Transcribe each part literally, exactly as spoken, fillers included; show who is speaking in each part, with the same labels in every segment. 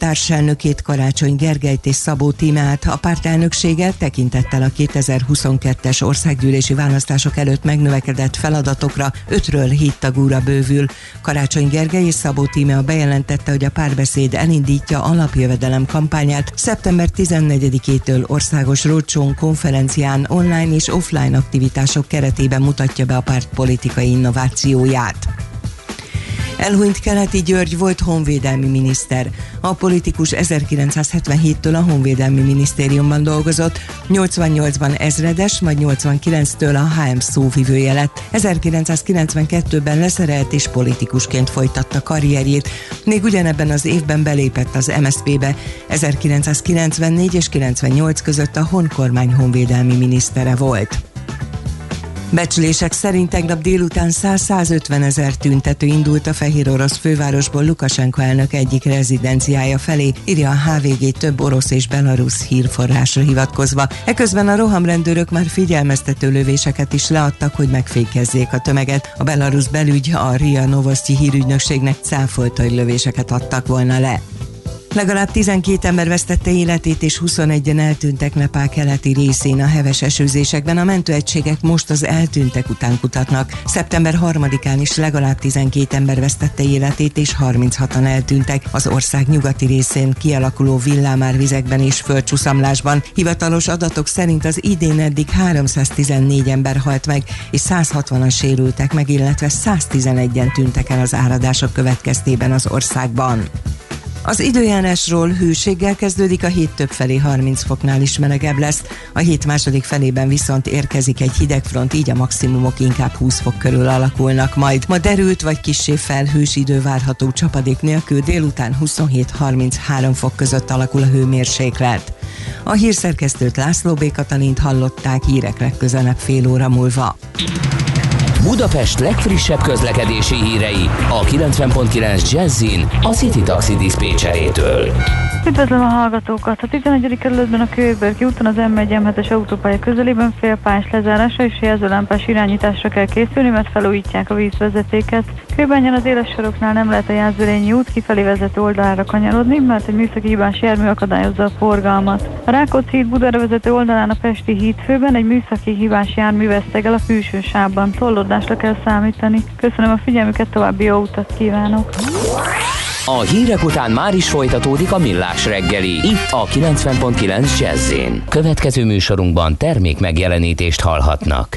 Speaker 1: társelnökét, Karácsony Gergelyt és Szabó Tímeát a pártelnöksége tekintettel a kétezer-huszonkettes országgyűlési választások előtt megnövekedett feladatokra ötről hét tagúra bővül. Karácsony Gergely és Szabó Tíme bejelentette, hogy a Párbeszéd elindítja alapjövedelem kampányát szeptember tizennegyedikétől országos roadshow, konferencián, online és offline aktivitások keretében mutatja be a párt politikai innovációját. Elhunyt Keleti György volt honvédelmi miniszter. A politikus ezerkilencszázhetvenhéttől a honvédelmi minisztériumban dolgozott, nyolcvannyolcban ezredes, majd nyolcvankilenctől a há em szóvivője lett. ezerkilencszázkilencvenkettőben leszerelt és politikusként folytatta karrierjét, még ugyanebben az évben belépett az em es zé pé-be. ezerkilencszázkilencvennégy és kilencvennyolc között a honkormány honvédelmi minisztere volt. Becslések szerint tegnap délután száz-százötven ezer tüntető indult a fehérorosz fővárosból Lukasenko elnök egyik rezidenciája felé, írja a há vé gé több orosz és belarusz hírforrásra hivatkozva. Eközben a rohamrendőrök már figyelmeztető lövéseket is leadtak, hogy megfékezzék a tömeget. A belarusz belügy a RIA Novosztyi hírügynökségnek cáfolta, hogy lövéseket adtak volna le. Legalább tizenkét ember vesztette életét és huszonegyen eltűntek Nepál keleti részén a heves esőzésekben. A mentőegységek most az eltűntek után kutatnak. Szeptember harmadikán is legalább tizenkét ember vesztette életét és harminchatan eltűntek az ország nyugati részén kialakuló villámárvizekben és földcsúszamlásban. Hivatalos adatok szerint az idén eddig háromszáztizennégy ember halt meg és száz hatvanan sérültek meg, illetve száztizenegyen tűntek el az áradások következtében az országban. Az időjárásról: hőséggel kezdődik, a hét többfelé harminc foknál is melegebb lesz, a hét második felében viszont érkezik egy hidegfront, így a maximumok inkább húsz fok körül alakulnak majd. Ma derült vagy kissé felhős idő várható csapadék nélkül, délután huszonhét-harminchárom fok között alakul a hőmérséklet. A hírszerkesztőt, László B. Katalint hallották, hírek legközelebb fél óra múlva.
Speaker 2: Budapest legfrissebb közlekedési hírei a kilencven pont kilenc Jazzin a City Taxi diszpécserétől.
Speaker 3: Üdvözlöm a hallgatókat! A tizenegyedik kerületben a Kőbörki úton az em egy em hetes autópálya közelében félpályás lezárásra és jelzőlámpás irányításra kell készülni, mert felújítják a vízvezetéket. Kőbányán az éles saroknál nem lehet a Jászberényi út kifelé vezető oldalára kanyarodni, mert egy műszaki hibás jármű akadályozza a forgalmat. A Rákóczi híd Budára vezető oldalán a Pesti hídfőben egy műszaki hibás jármű vesztegel a külső sávban. Tollódásra kell számítani. Köszönöm a figyelmüket, további jó utat kívánok!
Speaker 2: A hírek után már is folytatódik a Millás reggeli, itt a kilencven pont kilenc Jazz-én. Következő műsorunkban termék megjelenítést hallhatnak.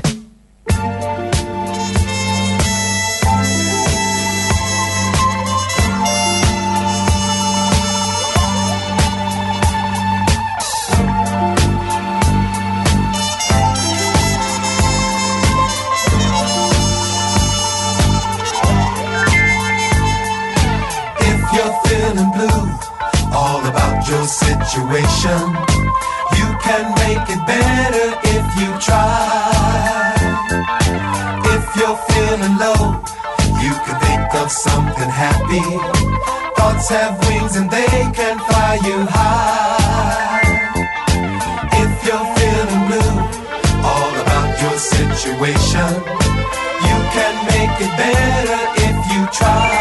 Speaker 4: Your situation, you can make it better if you try. If you're feeling low, you can think of something happy. Thoughts have wings and they can fly you high. If you're feeling blue, all about your situation, you can make it better if you try.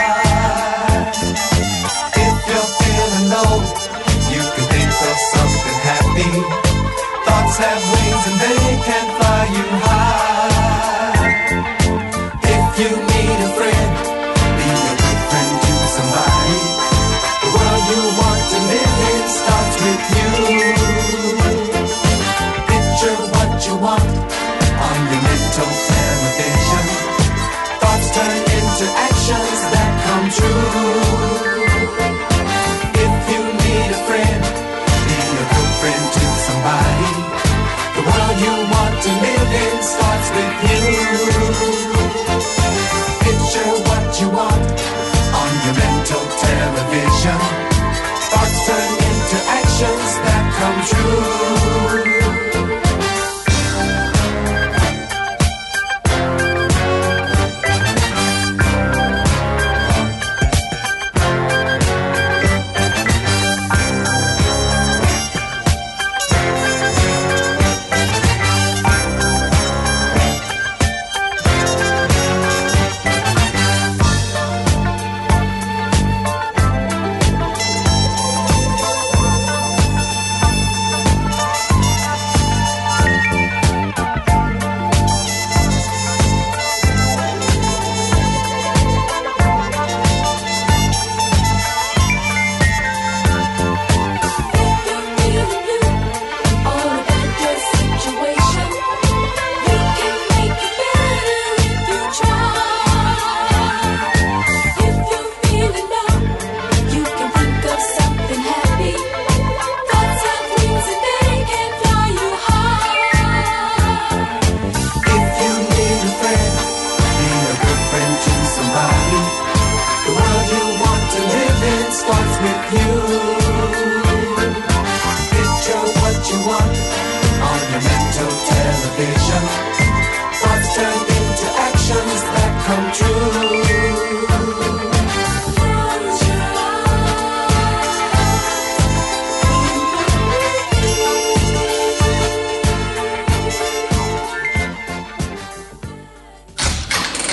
Speaker 4: If you're feeling low, something happy. Thoughts have wings and they can fly you high. If you need a friend, be a good friend to somebody. The world you want to live in starts with you. Picture what you want on your mental television. Thoughts turn into actions that come true. If you need a friend, to somebody.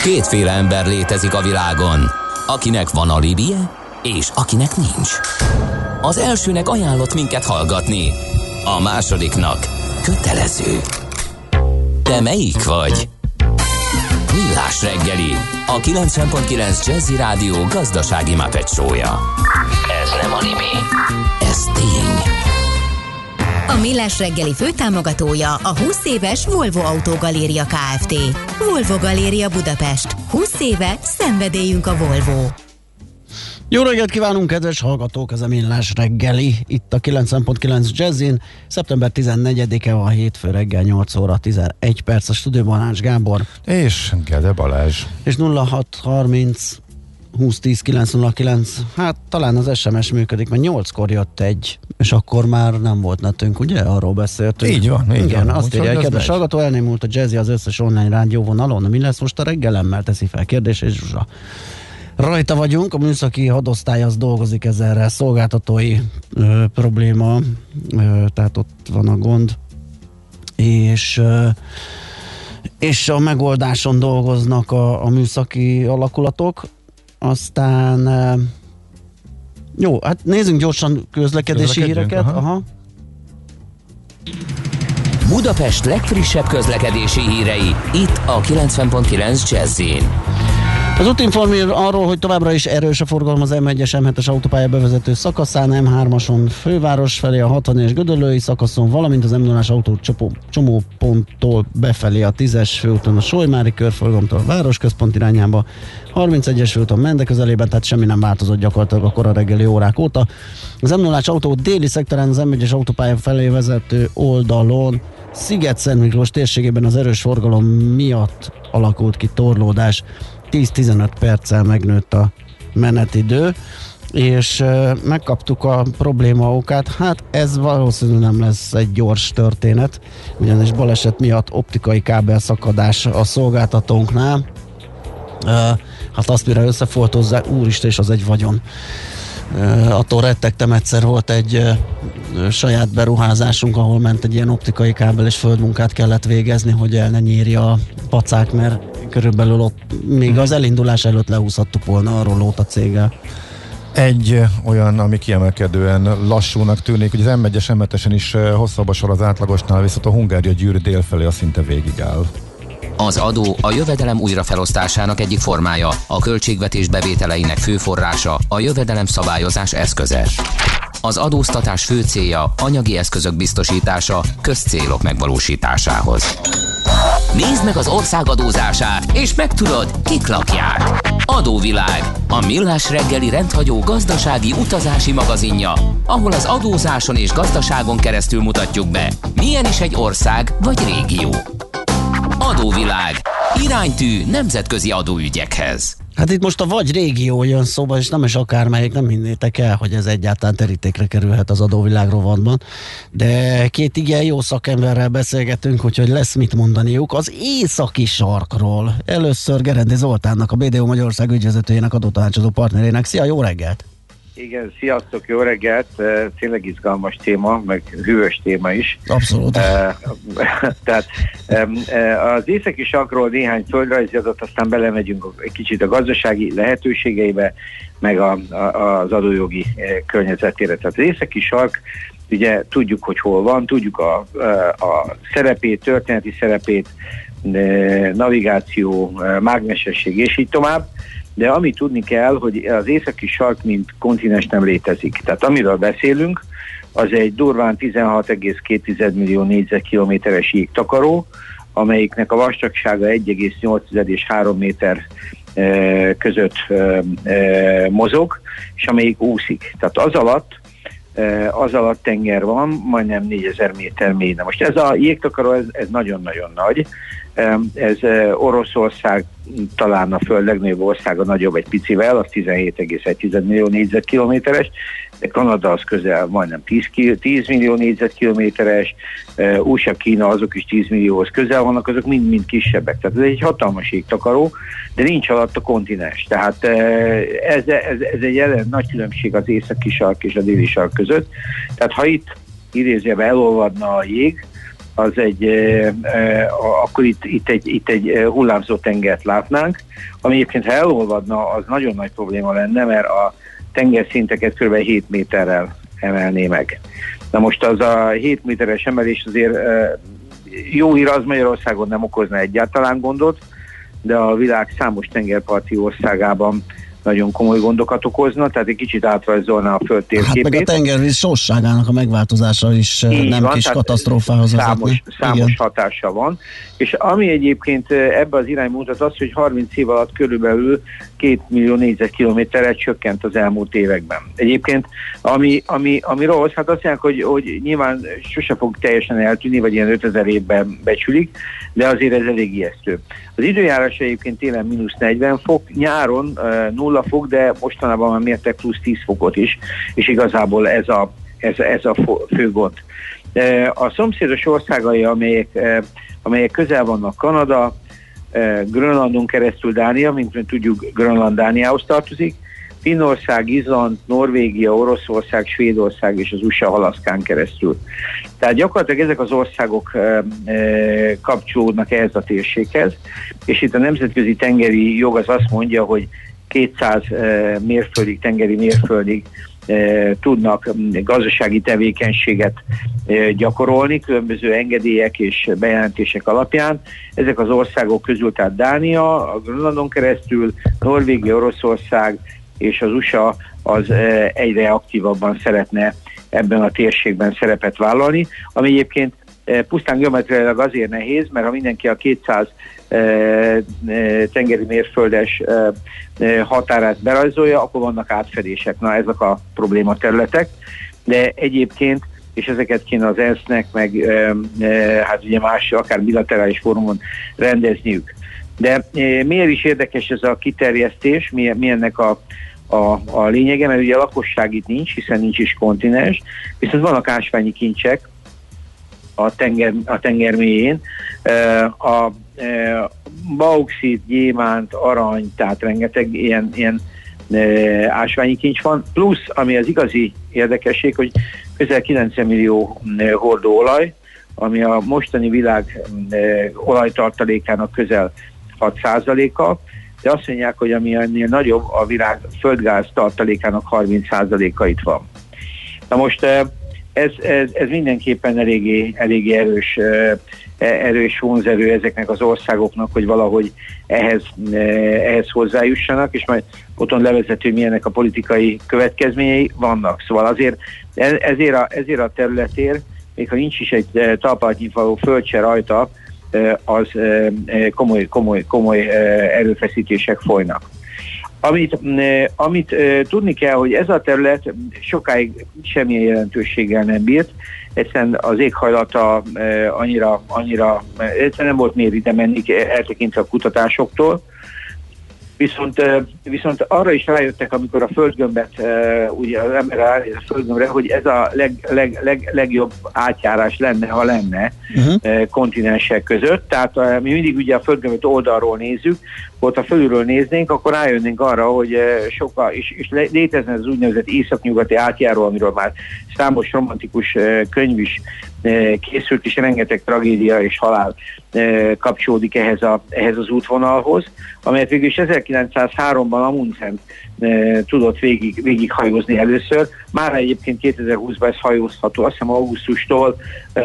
Speaker 2: Kétféle ember létezik a világon, akinek van alibije, és akinek nincs. Az elsőnek ajánlott minket hallgatni, a másodiknak kötelező. Te melyik vagy? Millás reggeli, a kilencven pont kilenc Jazzy Rádió gazdasági Muppet show-ja. Ez nem anime, ez tény.
Speaker 5: A Millás reggeli főtámogatója a húsz éves Volvo Autógaléria Kft. Volvo Galéria Budapest. húsz éve szenvedélyünk a Volvo.
Speaker 6: Jó reggelt kívánunk, kedves hallgatók! Ez a Millás reggeli, itt a kilencven pont kilenc Jazzin. Szeptember tizennegyedike a hétfő reggel, nyolc óra tizenegy perc, a stúdióban Ács Gábor.
Speaker 7: És Gede Balázs.
Speaker 6: És nulla hat harminc húsz tíz kilenc nulla kilenc. Hát talán az es em es működik, mert nyolckor jött egy, és akkor már nem volt netünk, ugye? Arról beszéltünk.
Speaker 7: Így van, így
Speaker 6: Igen,
Speaker 7: van.
Speaker 6: azt írja, kedves hallgató, elnémult a Jazzy az összes online rádióvonalon. Mi lesz most a reggelemmel? Teszi fel kérdés, és Zsuzsa. Rajta vagyunk, a műszaki hadosztály az dolgozik ezzel, szolgáltatói ö, probléma, ö, tehát ott van a gond, és, ö, és a megoldáson dolgoznak a, a műszaki alakulatok. Aztán ö, jó, hát nézzünk gyorsan közlekedési híreket. Aha. Aha.
Speaker 2: Budapest legfrissebb közlekedési hírei, itt a kilencven pont kilenc Jazzin.
Speaker 6: Az Útinform ír arról, hogy továbbra is erős a forgalom az em egyes em hetes autópálya bevezető szakaszán, em hármason főváros felé, a hatvan és Gödöllői szakaszon, valamint az em nullás autó csomóponttól befelé a tízes főúton a Solymári körforgalomtól a városközpont irányába, harmincegyes főúton Mende közelében, tehát semmi nem változott gyakorlatilag a kora reggeli órák óta. Az em nullás autó déli szektorán az em egyes autópálya felé vezető oldalon Sziget-Szent Miklós térségében az erős forgalom miatt alakult ki torlódás. tíz-tizenöt perccel megnőtt a menetidő, és uh, megkaptuk a probléma okát. Hát ez valószínűleg nem lesz egy gyors történet, ugyanis baleset miatt optikai kábelszakadás a szolgáltatónknál. Uh, hát azt mire összefoltozzák, úristen, és az egy vagyon. Uh, attól rettegtem, egyszer volt egy uh, saját beruházásunk, ahol ment egy ilyen optikai kábel, és földmunkát kellett végezni, hogy el ne nyírja a pacák, mert körülbelül ott még az elindulás előtt lehúzhattuk volna arról lót a céggel.
Speaker 7: Egy olyan, ami kiemelkedően lassúnak tűnik, hogy az em egyes em hetesen is hosszabb a sor az átlagosnál, viszont a Hungária-Győr délfelé a szinte végigáll.
Speaker 2: Az adó a jövedelem újrafelosztásának egyik formája, a költségvetés bevételeinek fő forrása, a jövedelem szabályozás eszköze. Az adóztatás fő célja anyagi eszközök biztosítása közcélok megvalósításához. Nézd meg az ország adózását, és megtudod, kik lakják. Adóvilág, a millás reggeli rendhagyó gazdasági utazási magazinja, ahol az adózáson és gazdaságon keresztül mutatjuk be, milyen is egy ország vagy régió. Adóvilág, iránytű nemzetközi adóügyekhez.
Speaker 6: Hát itt most a vagy régió jön szóba, és nem is akármelyik, nem hinnétek el, hogy ez egyáltalán terítékre kerülhet az adóvilág rovatban. De két igen jó szakemberrel beszélgetünk, úgyhogy lesz mit mondaniuk az északi sarkról. Először Gerendi Zoltánnak, a bé dé o Magyarország ügyvezetőjének, adótanácsadó partnerének. Szia, jó reggelt!
Speaker 8: Igen, sziasztok, jó reggelt! Tényleg izgalmas téma, meg hűvös téma is.
Speaker 6: Abszolút.
Speaker 8: Tehát az északi sarkról néhány földrajzi adat, aztán belemegyünk egy kicsit a gazdasági lehetőségeibe, meg a, a, az adójogi környezetére. Tehát az északi sark, ugye tudjuk, hogy hol van, tudjuk a, a szerepét, történeti szerepét, navigáció, mágnesesség és így tovább. De amit tudni kell, hogy az északi sark mint kontinens nem létezik. Tehát amiről beszélünk, az egy durván tizenhat egész két millió négyzetkilométeres jégtakaró, amelyiknek a vastagsága egy egész nyolc és három méter e, között e, e, mozog, és amelyik úszik. Tehát az alatt, e, az alatt tenger van, majdnem négyezer méter mély. Na most ez a jégtakaró, ez, ez nagyon-nagyon nagy. Ez Oroszország talán a föld legnagyobb országa, nagyobb egy picivel, az tizenhét egész egy millió négyzetkilométeres, de Kanada az közel majdnem tíz millió négyzetkilométeres, u es á, Kína azok is tíz millióhoz közel vannak, azok mind-mind kisebbek. Tehát ez egy hatalmas jégtakaró, de nincs alatt a kontinens. Tehát ez, ez, ez egy jelen nagy különbség az északi sark és a déli sark között. Tehát ha itt idézőjelben elolvadna a jég, az egy, e, e, akkor itt, itt, egy, itt egy hullámzó tengert látnánk, ami egyébként, ha elolvadna, az nagyon nagy probléma lenne, mert a tengerszinteket kb. hét méterrel emelné meg. Na most az a hét méteres emelés azért e, jó hír, az Magyarországon nem okozna egyáltalán gondot, de a világ számos tengerparti országában nagyon komoly gondokat okozna, tehát egy kicsit átrajzolná a föld térképét.
Speaker 6: Hát meg a tengervíz sorsságának a megváltozása is így nem van, kis katasztrófához vezetne.
Speaker 8: Számos, számos hatása van, és ami egyébként ebbe az irány mutat az, hogy harminc év alatt körülbelül két millió négyzetkilométerre csökkent az elmúlt években. Egyébként, ami, ami, ami rossz, hát azt mondják, hogy, hogy nyilván sose fog teljesen eltűnni, vagy ilyen ötezer évben becsülik, de azért ez elég ijesztő. Az időjárás egyébként télen mínusz negyven fok, nyáron uh, nulla fok, de mostanában már mértek plusz tíz fokot is, és igazából ez a, ez, ez a fő gond. Uh, a szomszédos országai, amelyek, uh, amelyek közel vannak, Kanada, uh, Grönlandon keresztül Dánia, mint, mint tudjuk, Grönland Dániához tartozik, Finnország, Izland, Norvégia, Oroszország, Svédország és az u es á Alaszkán keresztül. Tehát gyakorlatilag ezek az országok e, e, kapcsolódnak ehhez a térséghez, és itt a nemzetközi tengeri jog az azt mondja, hogy kétszáz e, mérföldig, tengeri mérföldig e, tudnak gazdasági tevékenységet e, gyakorolni, különböző engedélyek és bejelentések alapján. Ezek az országok közül, tehát Dánia, a Grönlandon keresztül, Norvégia, Oroszország, és az u es á az egyre aktívabban szeretne ebben a térségben szerepet vállalni, ami egyébként pusztán geometriailag azért nehéz, mert ha mindenki a kétszáz tengeri mérföldes határát berajzolja, akkor vannak átfedések. Na, ezek a probléma területek, de egyébként, és ezeket kéne az e en es nek, meg hát ugye más, akár bilaterális fórumon rendezniük. De miért is érdekes ez a kiterjesztés, mi, mi ennek a A, a lényege, mert ugye a lakosság itt nincs, hiszen nincs is kontinens, viszont vannak ásványi kincsek a tenger, a tenger mélyén. A bauxit, gyémánt, arany, tehát rengeteg ilyen, ilyen ásványi kincs van, plusz, ami az igazi érdekesség, hogy közel kilencven millió hordó olaj, ami a mostani világ olajtartalékának közel hat százaléka, de azt mondják, hogy ami ennél nagyobb, a világ földgáz tartalékának harminc százaléka itt van. Na most ez, ez, ez mindenképpen eléggé, eléggé erős, erős vonzerő ezeknek az országoknak, hogy valahogy ehhez, ehhez hozzájussanak, és majd otthon levezető milyenek a politikai következményei vannak. Szóval azért ezért a, ezért a területért, még ha nincs is egy talpaltnyi való földse rajta, az komoly, komoly, komoly erőfeszítések folynak. Amit, amit tudni kell, hogy ez a terület sokáig semmilyen jelentőséggel nem bírt, egyszerűen az éghajlata annyira, annyira egyszerűen nem volt miért ide menni, eltekintve a kutatásoktól. Viszont, viszont arra is rájöttek, amikor a földgömbet, ugye az ember rájött a földgömbre, hogy ez a leg, leg, leg, legjobb átjárás lenne, ha lenne uh-huh. kontinensek között. Tehát mi mindig ugye a földgömbet oldalról nézzük, ott ha fölülről néznénk, akkor rájönnénk arra, hogy sokkal, és, és létezne az úgynevezett északnyugati átjáró, amiről már számos romantikus könyv is készült, és rengeteg tragédia és halál kapcsolódik ehhez, a, ehhez az útvonalhoz, amelyet végül is ezerkilencszázháromban Amundsen tudott végig, végig hajózni először. Már egyébként kétezer-húszban ez hajózható, azt hiszem augusztustól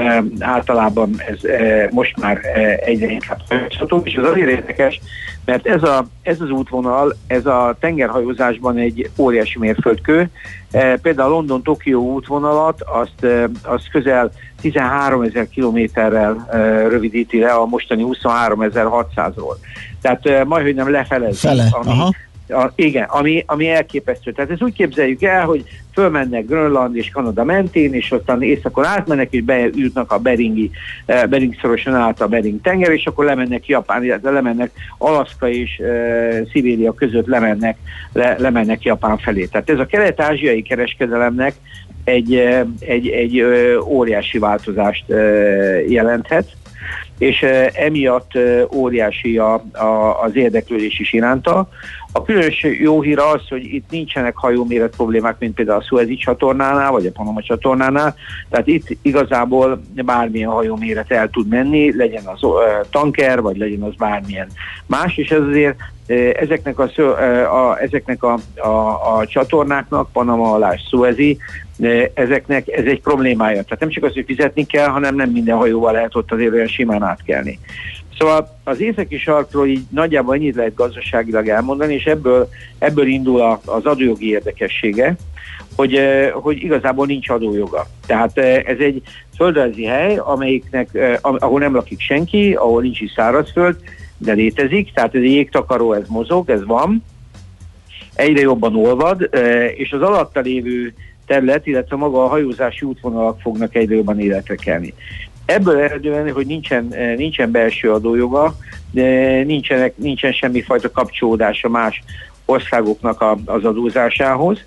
Speaker 8: általában ez most már egyre inkább hajózható, és ez azért érdekes, mert ez, a, ez az útvonal, ez a tengerhajózásban egy óriási mérföldkő. Például a London-Tokió útvonalat azt, azt közel tizenháromezer kilométerrel rövidíti le a mostani huszonháromezer-hatszázról. Tehát majdhogy nem lefelezi.
Speaker 6: Fele,
Speaker 8: ami,
Speaker 6: aha.
Speaker 8: A, igen, ami, ami elképesztő. Tehát ezt úgy képzeljük el, hogy fölmennek Grönland és Kanada mentén, és aztán északon átmennek, és bejutnak a Beringi, Bering szoroson át a Bering tenger, és akkor lemennek Japán, illetve lemennek Alaszka és e, Szibéria között lemennek, le, lemennek Japán felé. Tehát ez a kelet-ázsiai kereskedelemnek egy, egy, egy óriási változást jelenthet, és emiatt óriási a, a, az érdeklődés is iránta. A különös jó hír az, hogy itt nincsenek hajóméret problémák, mint például a Szuezi csatornánál, vagy a Panama csatornánál, tehát itt igazából bármilyen hajóméret el tud menni, legyen az uh, tanker, vagy legyen az bármilyen más, és ez azért uh, ezeknek, a, uh, a, ezeknek a, a, a csatornáknak, Panama alá, Szuezi, uh, ezeknek ez egy problémája. Tehát nem csak az, hogy fizetni kell, hanem nem minden hajóval lehet ott azért olyan simán átkelni. Szóval az északi sarkról így nagyjából ennyit lehet gazdaságilag elmondani, és ebből, ebből indul a, az adójogi érdekessége, hogy, hogy igazából nincs adójoga. Tehát ez egy földrajzi hely, amelyiknek, ahol nem lakik senki, ahol nincs is szárazföld, de létezik, tehát ez egy jégtakaró, ez mozog, ez van, egyre jobban olvad, és az alatta lévő terület, illetve maga a hajózási útvonalak fognak egyre jobban életre kelni. Ebből eredően, hogy nincsen, nincsen belső adójoga, de nincsenek, nincsen semmifajta kapcsolódása más országoknak a, az adózásához.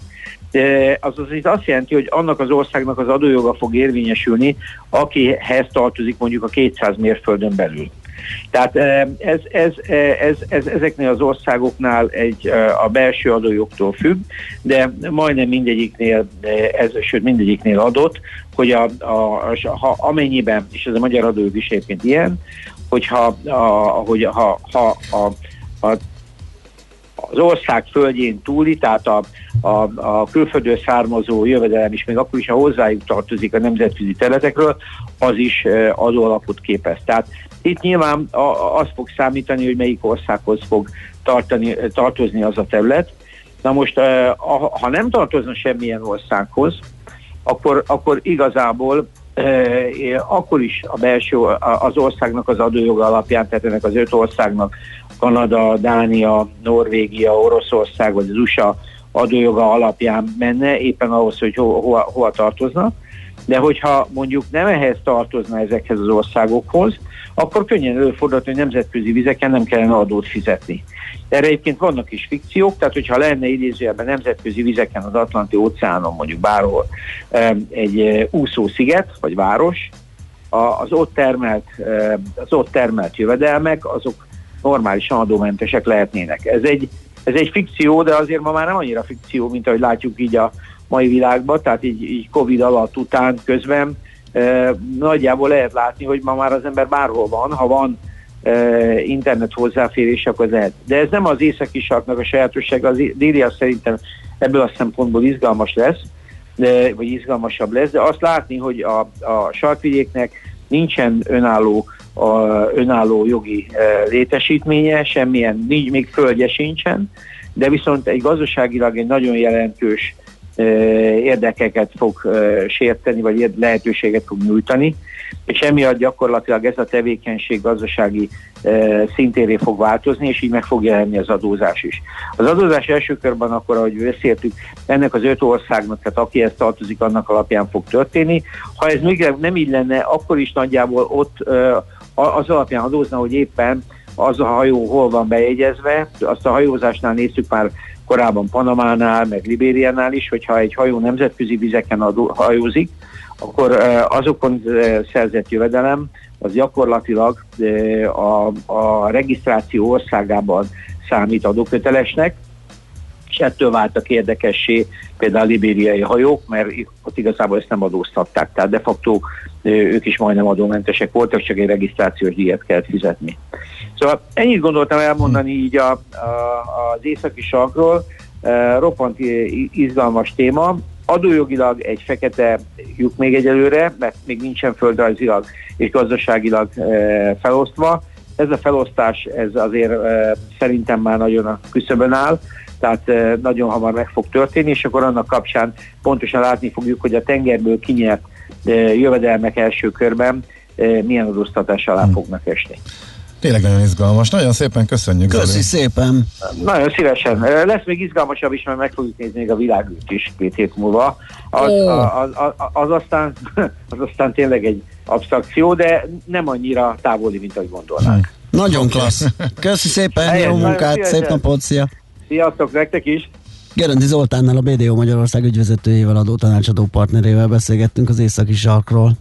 Speaker 8: Az az azt jelenti, hogy annak az országnak az adójoga fog érvényesülni, akihez tartozik mondjuk a kétszáz mérföldön belül. Tehát ez, ez, ez, ez, ezeknél az országoknál egy, a belső adójogtól függ, de majdnem mindegyiknél, ez, sőt mindegyiknél adott, hogy a, a, ha, amennyiben, és ez a magyar adójog is egyébként ilyen, hogyha a, hogy ha, ha a, a, az ország földjén túli, tehát a, a, a külföldről származó jövedelem is, még akkor is, ha hozzájuk tartozik a nemzetközi területekről, az is adóalapot képez. Tehát itt nyilván az fog számítani, hogy melyik országhoz fog tartani, tartozni az a terület. Na most, ha nem tartozna semmilyen országhoz, akkor, akkor igazából akkor is a belső, az országnak az adójoga alapján, tehát ennek az öt országnak, Kanada, Dánia, Norvégia, Oroszország vagy az u es á adójoga alapján menne, éppen ahhoz, hogy ho, hova, hova tartozna. De hogyha mondjuk nem ehhez tartozna ezekhez az országokhoz, akkor könnyen előfordulhat, hogy nemzetközi vizeken nem kellene adót fizetni. Erre egyébként vannak is fikciók, tehát hogyha lenne idézőjelben nemzetközi vizeken az Atlanti óceánon, mondjuk bárhol egy úszósziget, vagy város, az ott termelt, az ott termelt jövedelmek, azok normálisan adómentesek lehetnének. Ez egy, ez egy fikció, de azért ma már nem annyira fikció, mint ahogy látjuk így a mai világban, tehát így, így Covid alatt, után, közben e, nagyjából lehet látni, hogy ma már az ember bárhol van, ha van e, internet hozzáférés, akkor lehet. De ez nem az északi sarknak a sajátossága, az déli az szerintem ebből a szempontból izgalmas lesz, de, vagy izgalmasabb lesz, de azt látni, hogy a, a sarkvidéknek nincsen önálló, a, önálló jogi e, létesítménye, semmilyen, nincs, még földje sincsen, de viszont egy gazdaságilag egy nagyon jelentős érdekeket fog sérteni, vagy lehetőséget fog nyújtani, és emiatt gyakorlatilag ez a tevékenység gazdasági szintéré fog változni, és így meg fog jelenni az adózás is. Az adózás első körben akkor, ahogy beszéltük, ennek az öt országnak, tehát akihez tartozik, annak alapján fog történni. Ha ez még nem így lenne, akkor is nagyjából ott az alapján adózna, hogy éppen az a hajó hol van bejegyezve, azt a hajózásnál néztük már korábban Panamánál, meg Libériánál is, hogyha egy hajó nemzetközi vizeken adó, hajózik, akkor azokon szerzett jövedelem az gyakorlatilag a, a regisztráció országában számít adókötelesnek, és ettől váltak érdekessé például a libériai hajók, mert ott igazából ezt nem adóztatták, tehát de facto ők is majdnem adómentesek voltak, csak egy regisztrációs díjat kellett fizetni. Szóval ennyit gondoltam elmondani így a, a, az északi sarkról, e, roppant izgalmas téma. Adójogilag egy fekete lyuk még egyelőre, mert még nincsen földrajzilag és gazdaságilag e, felosztva. Ez a felosztás ez azért e, szerintem már nagyon a küszöbön áll, tehát e, nagyon hamar meg fog történni, és akkor annak kapcsán pontosan látni fogjuk, hogy a tengerből kinyert e, jövedelmek első körben e, milyen adóztatás alá hmm. fognak esni.
Speaker 7: Tényleg nagyon izgalmas. Nagyon szépen köszönjük.
Speaker 6: Köszi
Speaker 7: Zoli.
Speaker 6: szépen.
Speaker 8: Nagyon szívesen. Lesz még izgalmasabb is, mert meg fogjuk nézni még a világűrt is két hét múlva. Az, oh. az, az, az, aztán, az aztán tényleg egy absztrakció, de nem annyira távoli, mint ahogy gondolnánk.
Speaker 6: Hmm. Nagyon klassz. Köszi szépen, helyen, jó munkát, szép napot, szia.
Speaker 8: Sziasztok, nektek is.
Speaker 6: Gerendi Zoltánnal, a bé dé o Magyarország ügyvezetőjével, adótanácsadó partnerével beszélgettünk az északi sarkról.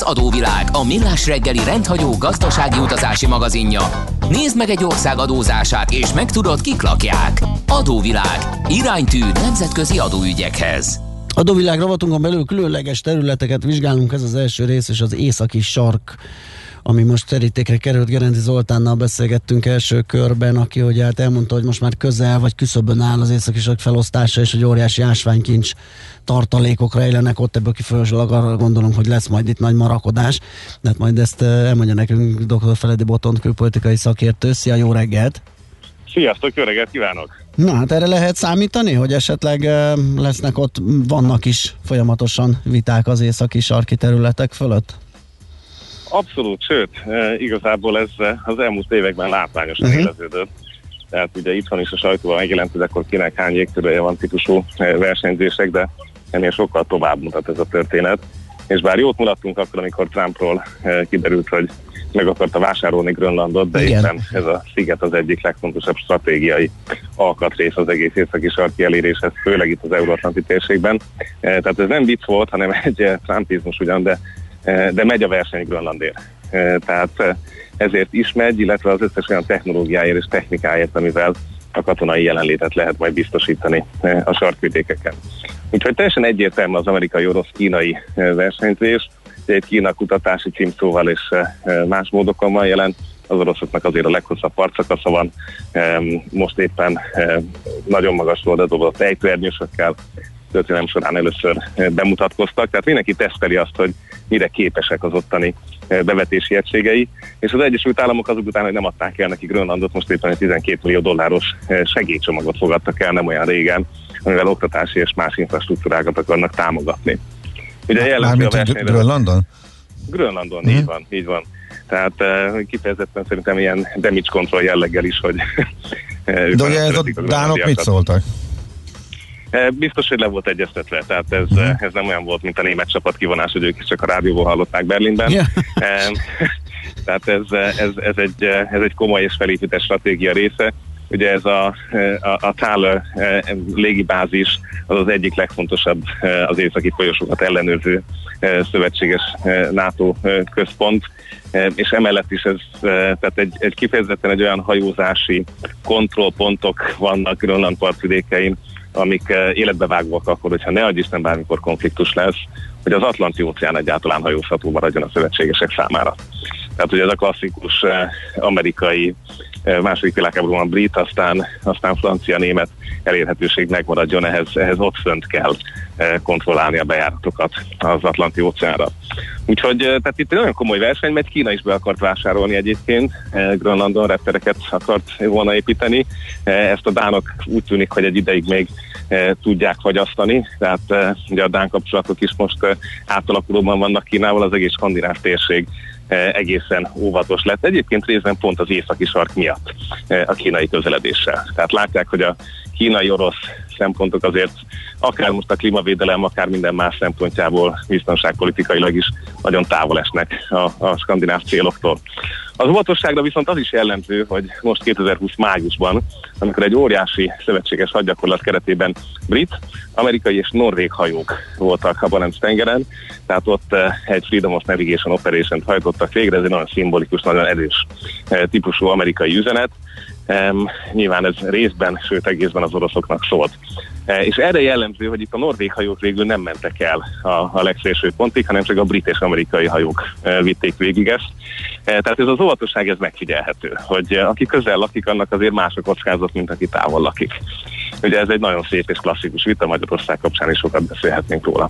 Speaker 2: Adóvilág, a millás reggeli rendhagyó gazdasági utazási magazinja. Nézd meg egy ország adózását, és megtudod, kik lakják. Adóvilág. Iránytű nemzetközi adóügyekhez.
Speaker 6: Adóvilág rovatunkon belül különleges területeket vizsgálunk, ez az első rész, és az északi sark, ami most terítékre került. Gerendi Zoltánnal beszélgettünk első körben, aki ugye hát elmondta, hogy most már közel vagy küszöbön áll az északi sark felosztása, és hogy óriási ásványkincs tartalékok rejlenek ott, ebből kifolyólag arra gondolom, hogy lesz majd itt nagy marakodás. De hát majd ezt elmondja nekünk dr. Feledi Botont, külpolitikai szakértő. Szia, jó reggelt!
Speaker 9: Sziasztok, jó reggelt kívánok!
Speaker 6: Na hát erre lehet számítani, hogy esetleg lesznek ott, vannak is folyamatosan viták az északi sarki területek fölött?
Speaker 9: Abszolút, sőt, igazából ez az elmúlt években látványosan uh-huh. éleződött. Tehát ugye itthon is a sajtóban megjelent, hogy akkor kinek hány jégtörője van típusú versenyzések, de ennél sokkal tovább mutat ez a történet. És bár jót mulattunk akkor, amikor Trumpról kiderült, hogy meg akarta vásárolni Grönlandot, de
Speaker 6: igen,
Speaker 9: éppen ez a sziget az egyik legfontosabb stratégiai alkatrész az egész északi sarki eléréshez, főleg itt az Euró-Atlanti térségben. Tehát ez nem vicc volt, hanem egy trumpizmus ugyan, de, de megy a verseny Grönlandért. Tehát ezért is megy, illetve az összes olyan technológiáért és technikáért, amivel a katonai jelenlétet lehet majd biztosítani a sarkvidékeken. Úgyhogy teljesen egyértelmű az amerikai-orosz-kínai versenyzés, egy Kína kutatási címszóval és más módokon van jelen, az oroszoknak azért a leghosszabb partszakasza van, most éppen nagyon magas oldadobott ejtőernyősökkel történelem során először bemutatkoztak, tehát mindenki teszteli azt, hogy mire képesek az ottani bevetési egységei, és az Egyesült Államok azok után, hogy nem adták el neki Grönlandot, most éppen egy tizenkét millió dolláros segélycsomagot fogadtak el nem olyan régen, amivel oktatási és más infrastruktúrákat akarnak támogatni. Ugye jellemző a versenyre...
Speaker 7: Grönlandon?
Speaker 9: Grönlandon, hmm. így van, így van. Tehát uh, kifejezetten szerintem ilyen damage control jelleggel is, hogy...
Speaker 7: De ugye ez a dánok mit szóltak?
Speaker 9: Uh, biztos, hogy le volt egyeztetve, tehát ez, hmm. uh, ez nem olyan volt, mint a német csapat kivonás, hogy ők is csak a rádióból hallották Berlinben. Yeah. Uh, tehát ez, ez, ez, egy, ez egy komoly és felépített stratégia része. Ugye ez a, a, a Thála légibázis az az egyik legfontosabb az északi folyosókat ellenőrző szövetséges NATO központ, és emellett is ez, tehát egy, egy kifejezetten egy olyan hajózási kontrollpontok vannak Grönland partvidékein, amik életbevágóak akkor, hogyha ne adj Isten bármikor konfliktus lesz, hogy az Atlanti-óceán egyáltalán hajózható maradjon a szövetségesek számára. Tehát ugye ez a klasszikus amerikai második világháborúban brit, aztán, aztán francia-német elérhetőség megmaradjon, ehhez, ehhez ott fönt kell kontrollálni a bejáratokat az Atlanti-óceánra. Úgyhogy tehát itt egy nagyon komoly verseny, mert Kína is be akart vásárolni egyébként, Grönlandon reptereket akart volna építeni. Ezt a dánok úgy tűnik, hogy egy ideig még tudják fagyasztani, tehát ugye a dán kapcsolatok is most átalakulóban vannak Kínával, az egész skandináv térség egészen óvatos lett. Egyébként részben pont az északi sark miatt a kínai közeledéssel. Tehát látják, hogy a kínai-orosz szempontok azért akár most a klímavédelem, akár minden más szempontjából biztonságpolitikailag is nagyon távol esnek a, a skandináv céloktól. Az óvatosságra viszont az is jellemző, hogy most kétezer-húsz májusban, amikor egy óriási szövetséges hadgyakorlat keretében brit, amerikai és norvég hajók voltak a Barents-tengeren, tehát ott egy Freedom of Navigation Operation-t hajtottak végre, ez egy nagyon szimbolikus, nagyon erős típusú amerikai üzenet. Um, nyilván ez részben, sőt egészben az oroszoknak szólt. Uh, és erre jellemző, hogy itt a norvég hajók végül nem mentek el a, a legszélső pontig, hanem csak a brit és amerikai hajók uh, vitték végig ezt. Uh, tehát ez az óvatosság, ez megfigyelhető, hogy uh, aki közel lakik, annak azért más a kockázat, mint aki távol lakik. Ugye ez egy nagyon szép és klasszikus vita, Magyarország kapcsán is sokat beszélhetnénk róla.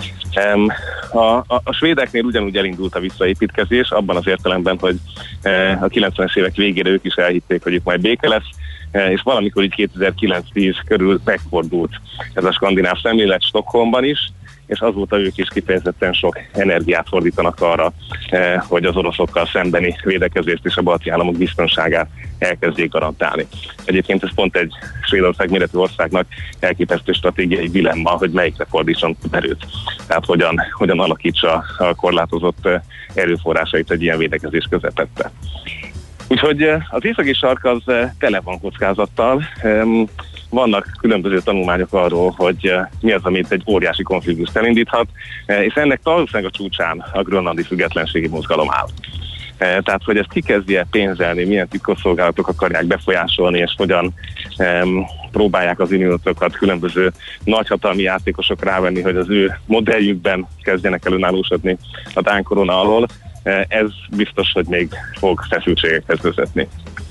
Speaker 9: Um, a, a, a svédeknél ugyanúgy elindult a visszaépítkezés, abban az értelemben, hogy uh, a kilencvenes évek végére ők is elhitték, hogy itt majd béke lesz, uh, és valamikor így kétezer-kilenc-tíz körül megfordult ez a skandináv szemlélet Stockholmban is, és azóta ők is kifejezetten sok energiát fordítanak arra, eh, hogy az oroszokkal szembeni védekezést és a balti államok biztonságát elkezdjék garantálni. Egyébként ez pont egy Svédország méretű országnak elképesztő stratégiai dilemma, hogy melyikre fordítson erőt. Tehát hogyan, hogyan alakítsa a korlátozott erőforrásait egy ilyen védekezés közepette. Úgyhogy az északi sark az tele van kockázattal. vannak különböző tanulmányok arról, hogy mi az, amit egy óriási konfliktust elindíthat, és ennek valószínűleg a csúcsán a grönlandi függetlenségi mozgalom áll. Tehát, hogy ezt kikezdje pénzelni, milyen titkosszolgálatok akarják befolyásolni, és hogyan um, próbálják az uniótokat különböző nagyhatalmi játékosok rávenni, hogy az ő modelljükben kezdjenek el önállósodni a Dán korona alól, ez biztos, hogy még fog feszültségekhez vezetni.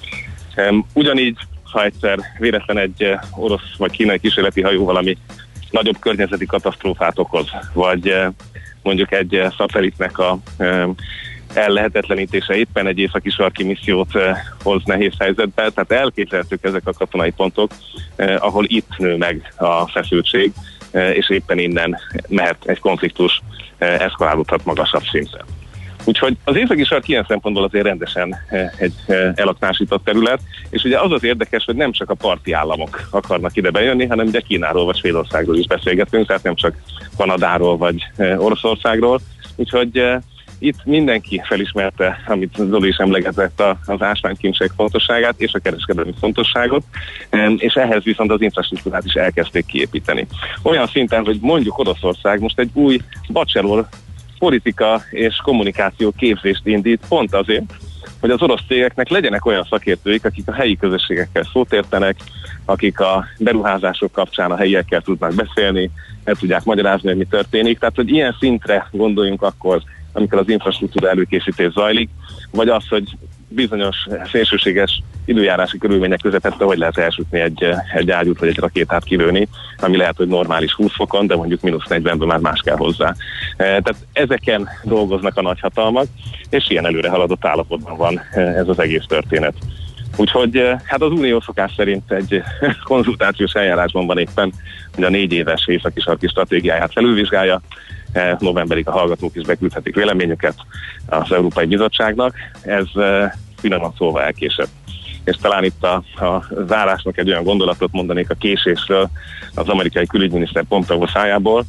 Speaker 9: Um, ugyanígy, ha egyszer véletlen egy orosz vagy kínai kísérleti hajó valami nagyobb környezeti katasztrófát okoz, vagy uh, mondjuk egy szatellitnek a um, ellehetetlenítése éppen egy északi sarki missziót eh, hoz nehéz helyzetbe, tehát elképzelhetők ezek a katonai pontok, eh, ahol itt nő meg a feszültség, eh, és éppen innen mehet egy konfliktus, eh, eszkalálódhat magasabb szintre. Úgyhogy az északi sark ilyen szempontból azért rendesen eh, egy eh, elaknásított terület, és ugye az az érdekes, hogy nem csak a parti államok akarnak ide bejönni, hanem ugye Kínáról vagy Svédországról is beszélgetünk, tehát nem csak Kanadáról vagy eh, Oroszországról, úgyhogy eh, itt mindenki felismerte, amit Zoli is emlegetett, az ásványkincsek fontosságát és a kereskedelmi fontosságot, és ehhez viszont az infrastruktúrát is elkezdték kiépíteni. Olyan szinten, hogy mondjuk Oroszország most egy új bachelor politika és kommunikáció képzést indít pont azért, hogy az orosz cégeknek legyenek olyan szakértőik, akik a helyi közösségekkel szót értenek, akik a beruházások kapcsán a helyiekkel tudnak beszélni, el tudják magyarázni, hogy mi történik. Tehát, hogy ilyen szintre gondoljunk akkor, amikor az infrastruktúra előkészítés zajlik, vagy az, hogy bizonyos szélsőséges időjárási körülmények közepette, hogy lehet elsütni egy, egy ágyút vagy egy rakétát kilőni, ami lehet, hogy normális húsz fokon, de mondjuk mínusz negyvenben már más kell hozzá. Tehát ezeken dolgoznak a nagyhatalmak, és ilyen előre haladott állapotban van ez az egész történet. Úgyhogy hát az Unió szokás szerint egy konzultációs eljárásban van éppen, hogy a négy éves északi sarki stratégiáját felülvizsgálja. Novemberig a hallgatók is beküldhetik véleményüket az Európai Bizottságnak. Ez finoman szólva elkésett. És talán itt a, a zárásnak egy olyan gondolatot mondanék a késésről az amerikai külügyminiszter Pompeo szájából.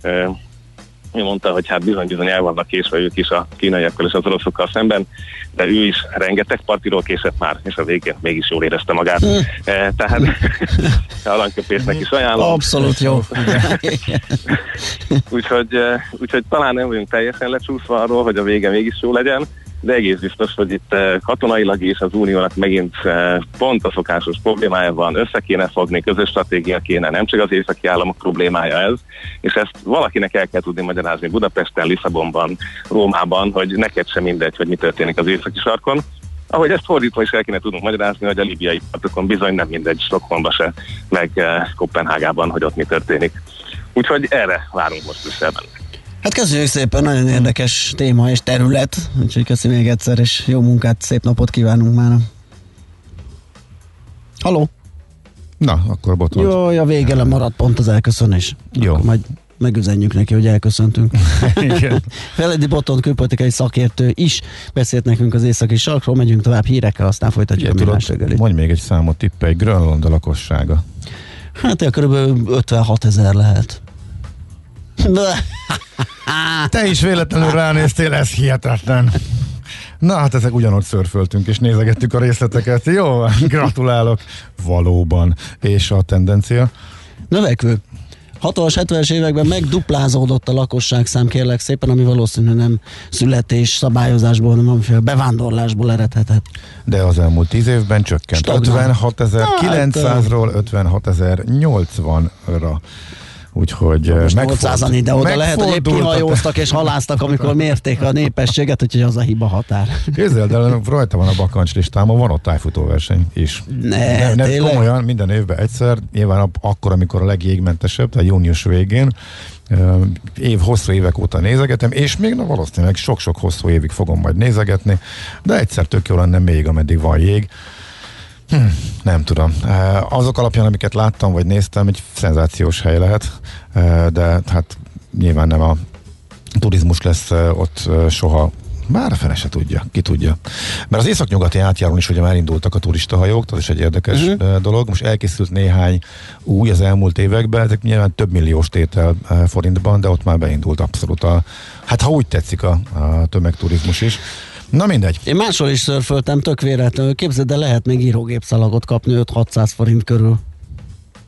Speaker 9: Ő mondta, hogy hát bizony-bizony el vannak késve ők is a kínaiakkal és az oroszokkal szemben, de ő is rengeteg partiról késett már, és a végén mégis jól érezte magát. Hm. Eh, tehát aranyköpésnek is ajánlom.
Speaker 6: Abszolút jó.
Speaker 9: úgyhogy, úgyhogy talán nem vagyunk teljesen lecsúszva arról, hogy a vége mégis jó legyen, de egész biztos, hogy itt katonailag is az uniónak megint pont a szokásos problémája van, össze kéne fogni, közös stratégia kéne, nem csak az északi államok problémája ez, és ezt valakinek el kell tudni magyarázni Budapesten, Lisszabonban, Rómában, hogy neked sem mindegy, hogy mi történik az északi sarkon. Ahogy ezt fordítva is el kéne tudnunk magyarázni, hogy a libiai partokon bizony nem mindegy, Stockholmban se, meg Koppenhágában, hogy ott mi történik. Úgyhogy erre várunk most Brüsszelben.
Speaker 6: Hát köszönjük szépen, nagyon érdekes téma és terület, úgyhogy köszönjük még egyszer, és jó munkát, szép napot kívánunk már. Halló?
Speaker 7: Na, akkor Botont.
Speaker 6: Jó, a vége lemaradt pont az elköszönés.
Speaker 7: Jó.
Speaker 6: Akkor majd megüzenjük neki, hogy elköszöntünk. Feledi Botont külpolitikai szakértő is beszélt nekünk az északi sarkról, megyünk tovább hírekkel, aztán folytatjuk a Millás reggelit.
Speaker 7: Mondj még egy számot, tippelj, Grönland a lakossága.
Speaker 6: Hát el körülbelül ötvenhat ezer lehet.
Speaker 7: Te is véletlenül ránéztél, ez hihetetlen. Na hát ezek ugyanott szörföltünk és nézegettük a részleteket. Jó, gratulálok. Valóban. És a tendencia?
Speaker 6: Növekvő. hatvanas, hetvenes években megduplázódott a lakosságszám, kérlek szépen, ami valószínűleg nem születés szabályozásból, hanem valamiféle bevándorlásból eredhetett.
Speaker 7: De az elmúlt tíz évben csökkent. ötvenhatezer-kilencszázról ötvenhatezer-nyolcvanra. Úgyhogy
Speaker 6: nyolcszázan ide-oda lehet, hogy épp kihajóztak és haláztak, amikor mérték a népességet, úgyhogy az a hiba határ.
Speaker 7: Képzeld, de rajta van a bakancslistámon, van ott tájfutóverseny is.
Speaker 6: Ne,
Speaker 7: ne, ne, komolyan, minden évben egyszer, nyilván akkor, amikor a legjégmentesebb, tehát június végén, év, hosszú évek óta nézegetem, és még na, valószínűleg sok-sok hosszú évig fogom majd nézegetni, de egyszer tök jó lenne még, ameddig van jég. Hm, nem tudom. Azok alapján, amiket láttam, vagy néztem, egy szenzációs hely lehet, de hát nyilván nem a turizmus lesz ott soha, már a fene se tudja, ki tudja. Mert az északnyugati átjárón is ugye már indultak a turistahajók, az is egy érdekes uh-huh. dolog. Most elkészült néhány új az elmúlt években, ezek nyilván több milliós tétel forintban, de ott már beindult abszolút a, hát ha úgy tetszik a, a tömegturizmus is. Na mindegy.
Speaker 6: Én máshol is szörföltem, tök véletlenül. Képzeld, de lehet még írógépszalagot kapni öt-hatszáz forint körül.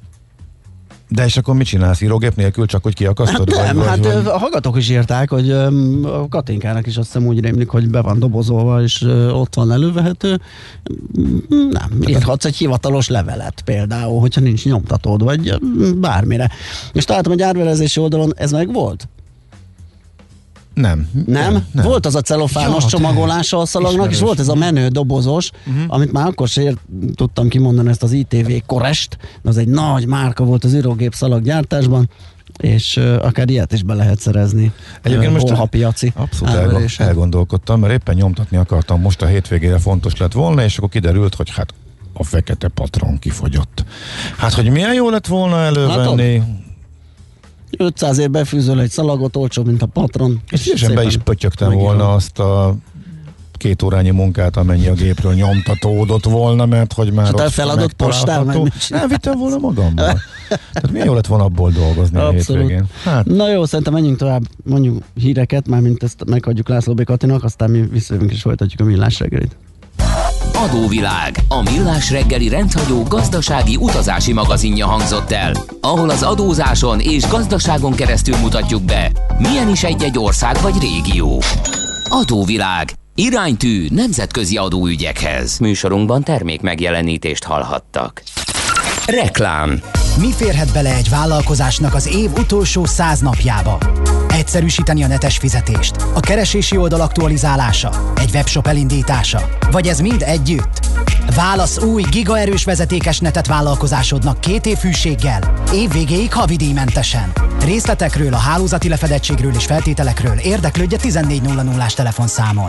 Speaker 7: De és akkor mit csinálsz? Írógép nélkül, csak hogy kiakasztod?
Speaker 6: Hát nem,
Speaker 7: vagy,
Speaker 6: hát
Speaker 7: vagy...
Speaker 6: a hallgatók is írták, hogy a Katinkának is azt hiszem úgy rémlik, hogy be van dobozolva, és ott van elővehető. Nem, írhatsz egy hivatalos levelet például, hogyha nincs nyomtatód, vagy bármire. És találtam egy árverezési oldalon, ez meg volt?
Speaker 7: Nem.
Speaker 6: Nem? Nem? Volt az a celofános ja, csomagolása a szalagnak, ismerős. És volt ez a menő dobozos, uh-huh. amit már akkor sem tudtam kimondani, ezt az i té vé Korest, az egy nagy márka volt az írógép szalaggyártásban, és uh, akár ilyet is be lehet szerezni.
Speaker 7: Egyébként most
Speaker 6: a piaci
Speaker 7: abszolút elgond, elgondolkodtam, mert éppen nyomtatni akartam, most a hétvégére fontos lett volna, és akkor kiderült, hogy hát a fekete patron kifogyott. Hát, hogy milyen jó lett volna elővenni...
Speaker 6: ötszázért befűzöl egy szalagot, olcsóbb, mint a patron.
Speaker 7: És szívesen be is pöttyögtem volna azt a két órányi munkát, amennyi a gépről nyomtatódott volna, mert hogy már
Speaker 6: ott feladott postán,
Speaker 7: nem vittem volna magammal. Tehát milyen jó lett volna abból dolgozni a hétvégén. Hát.
Speaker 6: Na jó, szerintem menjünk tovább, mondjuk híreket, mármint ezt meghagyjuk László B. Katinak, aztán mi visszajövünk és folytatjuk a Millás reggelit.
Speaker 2: Adóvilág, a Millás reggeli rendhagyó gazdasági utazási magazinja hangzott el, ahol az adózáson és gazdaságon keresztül mutatjuk be, milyen is egy-egy ország vagy régió. Adóvilág, iránytű nemzetközi adóügyekhez. Műsorunkban termék megjelenítést hallhattak. Reklám.
Speaker 10: Mi férhet bele egy vállalkozásnak az év utolsó száz napjába? Egyszerűsíteni a netes fizetést, a keresési oldal aktualizálása, egy webshop elindítása, vagy ez mind együtt? Válasz új gigaerős vezetékes netet vállalkozásodnak két év hűséggel, év végéig havidíjmentesen. Részletekről, a hálózati lefedettségről és feltételekről érdeklődj a tizennégy nulla nullás telefonszámon.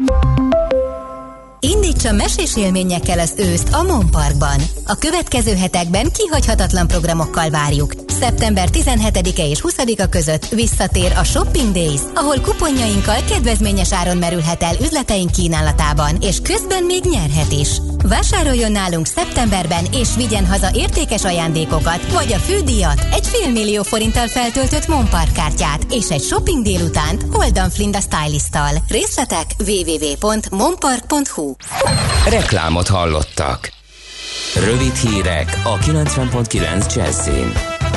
Speaker 5: Indítsa mesés élményekkel az őszt a Mon Parkban. A következő hetekben kihagyhatatlan programokkal várjuk. szeptember tizenhetedike és huszadika között visszatér a Shopping Days, ahol kuponjainkkal kedvezményes áron merülhet el üzleteink kínálatában, és közben még nyerhet is. Vásároljon nálunk szeptemberben, és vigyen haza értékes ajándékokat, vagy a fődíjat, egy félmillió forinttal feltöltött Mon Park kártyát, és egy shopping délutánt Holdan Flinda stylisttal. Részletek double-u double-u double-u pont monpark pont hu.
Speaker 2: Reklámot hallottak. Rövid hírek a kilencven pont kilenc Jazzin.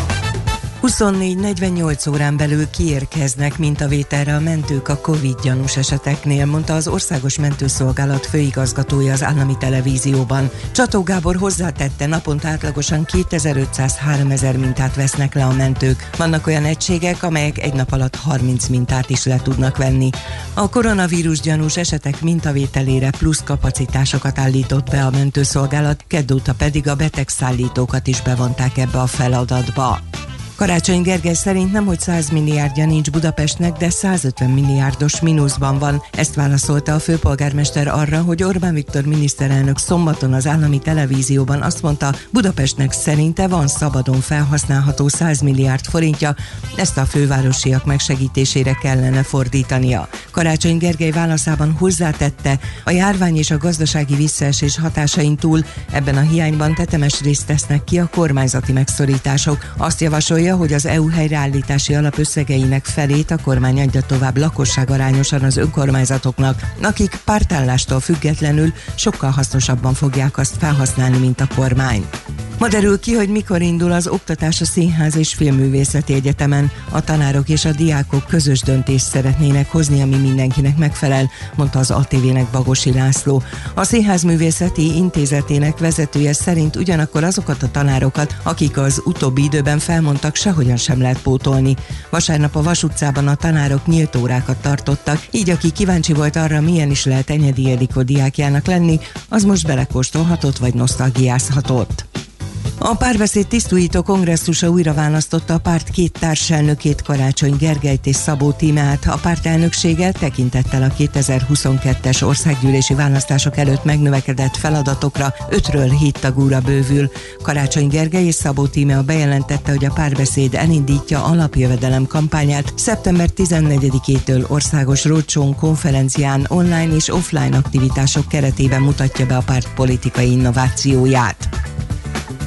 Speaker 1: huszonnégy negyvennyolc órán belül kiérkeznek mintavételre a mentők a Covid gyanús eseteknél, mondta az Országos Mentőszolgálat főigazgatója az állami televízióban. Csató Gábor hozzátette, naponta átlagosan kétezer-ötszáz-háromezer mintát vesznek le a mentők. Vannak olyan egységek, amelyek egy nap alatt harminc mintát is le tudnak venni. A koronavírus gyanús esetek mintavételére plusz kapacitásokat állított be a mentőszolgálat, kedd óta pedig a betegszállítókat is bevonták ebbe a feladatba. Karácsony Gergely szerint nemhogy száz milliárdja nincs Budapestnek, de százötven milliárdos mínuszban van. Ezt válaszolta a főpolgármester arra, hogy Orbán Viktor miniszterelnök szombaton az állami televízióban azt mondta, Budapestnek szerinte van szabadon felhasználható száz milliárd forintja, ezt a fővárosiak megsegítésére kellene fordítania. Karácsony Gergely válaszában hozzátette, a járvány és a gazdasági visszaesés hatásain túl ebben a hiányban tetemes részt tesznek ki a kormányzati megszorítások. Azt javasolja, hogy az é u helyreállítási alap összegeinek felét a kormány adja tovább lakosságarányosan az önkormányzatoknak, akik pártállástól függetlenül sokkal hasznosabban fogják azt felhasználni, mint a kormány. Ma derül ki, hogy mikor indul az oktatás a Színház és Filmművészeti Egyetemen. A tanárok és a diákok közös döntést szeretnének hozni, ami mindenkinek megfelel, mondta az á té vének Bagosi László. A Színházművészeti Intézetének vezetője szerint ugyanakkor azokat a tanárokat, akik az utóbbi időben felmondtak, sehogyan sem lehet pótolni. Vasárnap a Vas utcában a tanárok nyílt órákat tartottak, így aki kíváncsi volt arra, milyen is lehet Enyedi Ildikó diákjának lenni, az most belekóstolhatott vagy nosztalgiázhatott. A Párbeszéd tisztújító kongresszusa újra választotta a párt két társelnökét, Karácsony Gergelyt és Szabó Tímeát. A párt elnöksége tekintettel a kétezer-huszonkettes országgyűlési választások előtt megnövekedett feladatokra ötről hét tagúra bővül. Karácsony Gergely és Szabó Tíme bejelentette, hogy a Párbeszéd elindítja alapjövedelem kampányát szeptember tizennegyedikétől országos roadshow, konferencián, online és offline aktivitások keretében mutatja be a párt politikai innovációját.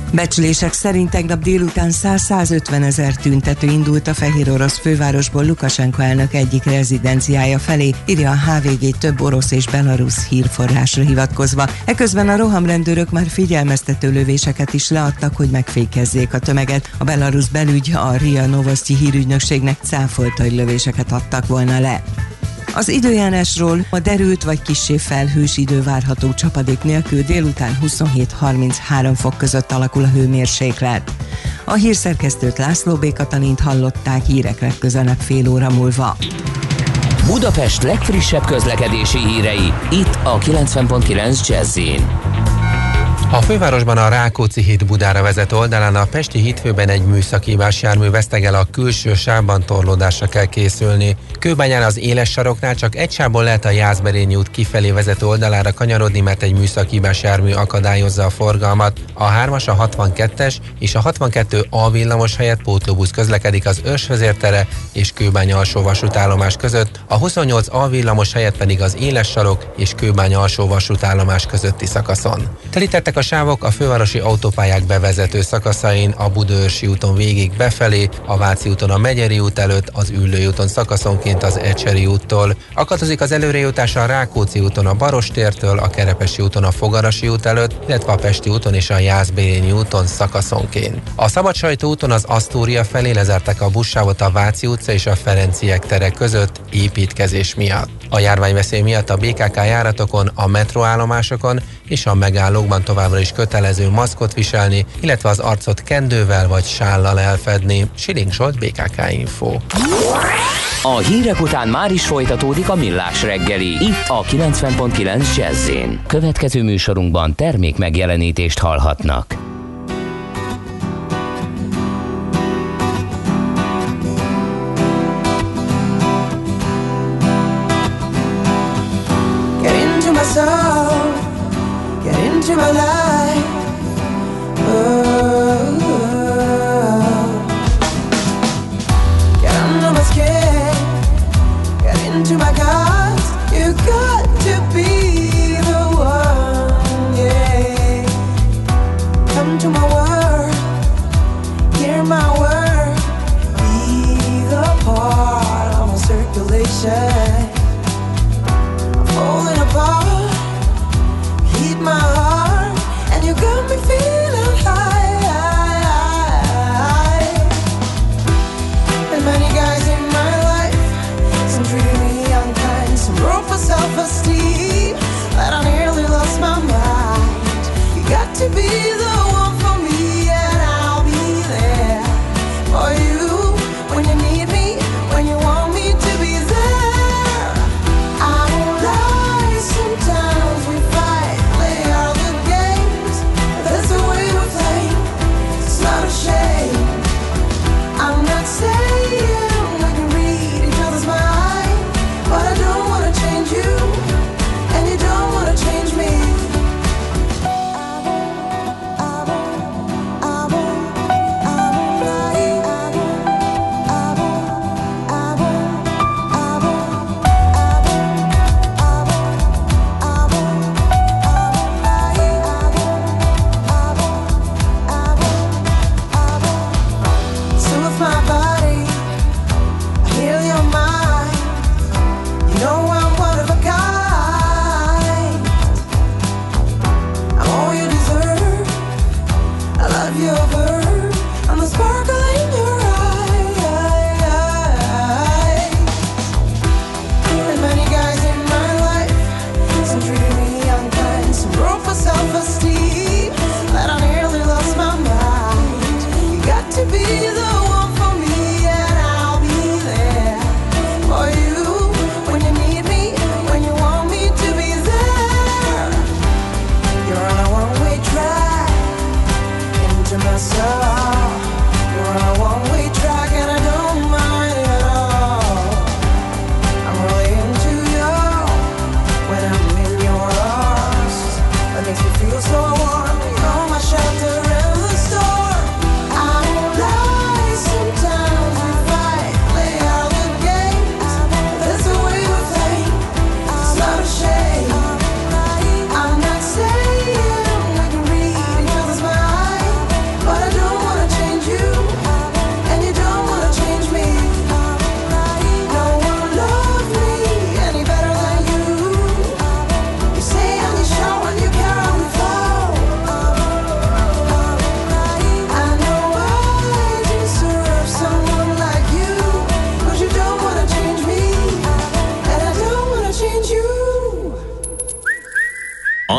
Speaker 1: Becslések szerint tegnap délután száz-százötven ezer tüntető indult a fehér orosz fővárosból Lukasenko elnök egyik rezidenciája felé, írja a há vé gé több orosz és belarusz hírforrásra hivatkozva. Eközben a rohamrendőrök már figyelmeztető lövéseket is leadtak, hogy megfékezzék a tömeget. A belarusz belügy a RIA Novosti hírügynökségnek cáfolta, hogy lövéseket adtak volna le. Az időjárásról: a derült vagy kissé felhős idő várható, csapadék nélkül, délután huszonhét-harminchárom fok között alakul a hőmérséklet. A hírszerkesztőt, László B. Katalint hallották, hírek legközelebb fél óra múlva.
Speaker 2: Budapest legfrissebb közlekedési hírei, itt a kilencven pont kilenc Jazz-in.
Speaker 11: A fővárosban a Rákóczi híd Budára vezető oldalán a Pesti hídfőben egy műszakhívás jármű vesztegel, a külső sávban torlódásra kell készülni. Kőbányán az éles saroknál csak egy sávból lehet a Jászberényi út kifelé vezető oldalára kanyarodni, mert egy műszakhívás jármű akadályozza a forgalmat. A hármas, a hatvankettes és a hatvankettő A villamos helyett pótlóbusz közlekedik az Őrsvezértere és Kőbánya alsó vasútállomás között, a huszonnyolc A villamos helyett pedig az éles sarok és Kőbánya alsó vasútállomás közötti szakaszon. Telítettek a sávok a fővárosi autópályák bevezető szakaszain, a Budaörsi úton végig befelé, a Váci úton a Megyeri út előtt, az Üllői úton szakaszonként az Ecseri úttól. Akadozik az előrejutás a Rákóczi úton a Barostértől, a Kerepesi úton a Fogarasi út előtt, illetve a Pesti úton és a Jászberényi úton szakaszonként. A Szabadsajtó úton az Asztória felé lezárták a buszsávot a Váci utca és a Ferenciek tere között építkezés miatt. A járványveszély miatt a bé ká ká járatokon, a metróállomásokon és a megállókban továbbra is kötelező maszkot viselni, illetve az arcot kendővel vagy sállal elfedni. Siling Zsolt, bé ká ká Info.
Speaker 2: A hírek után már is folytatódik a Millás reggeli, itt a kilencven pont kilenc Jazz-in. Következő műsorunkban termék megjelenítést hallhatnak.
Speaker 12: soul, get into my life. Oh, get under my skin, get into my guts. You got to be the one, yeah. Come to my world, hear my word, be the part of my circulation. Falling apart, keep my heart, and you got me feeling high, high, high. And many guys in my life, some treated me unkind, some broke for self-esteem, but I nearly lost my mind. You got to be the one for me.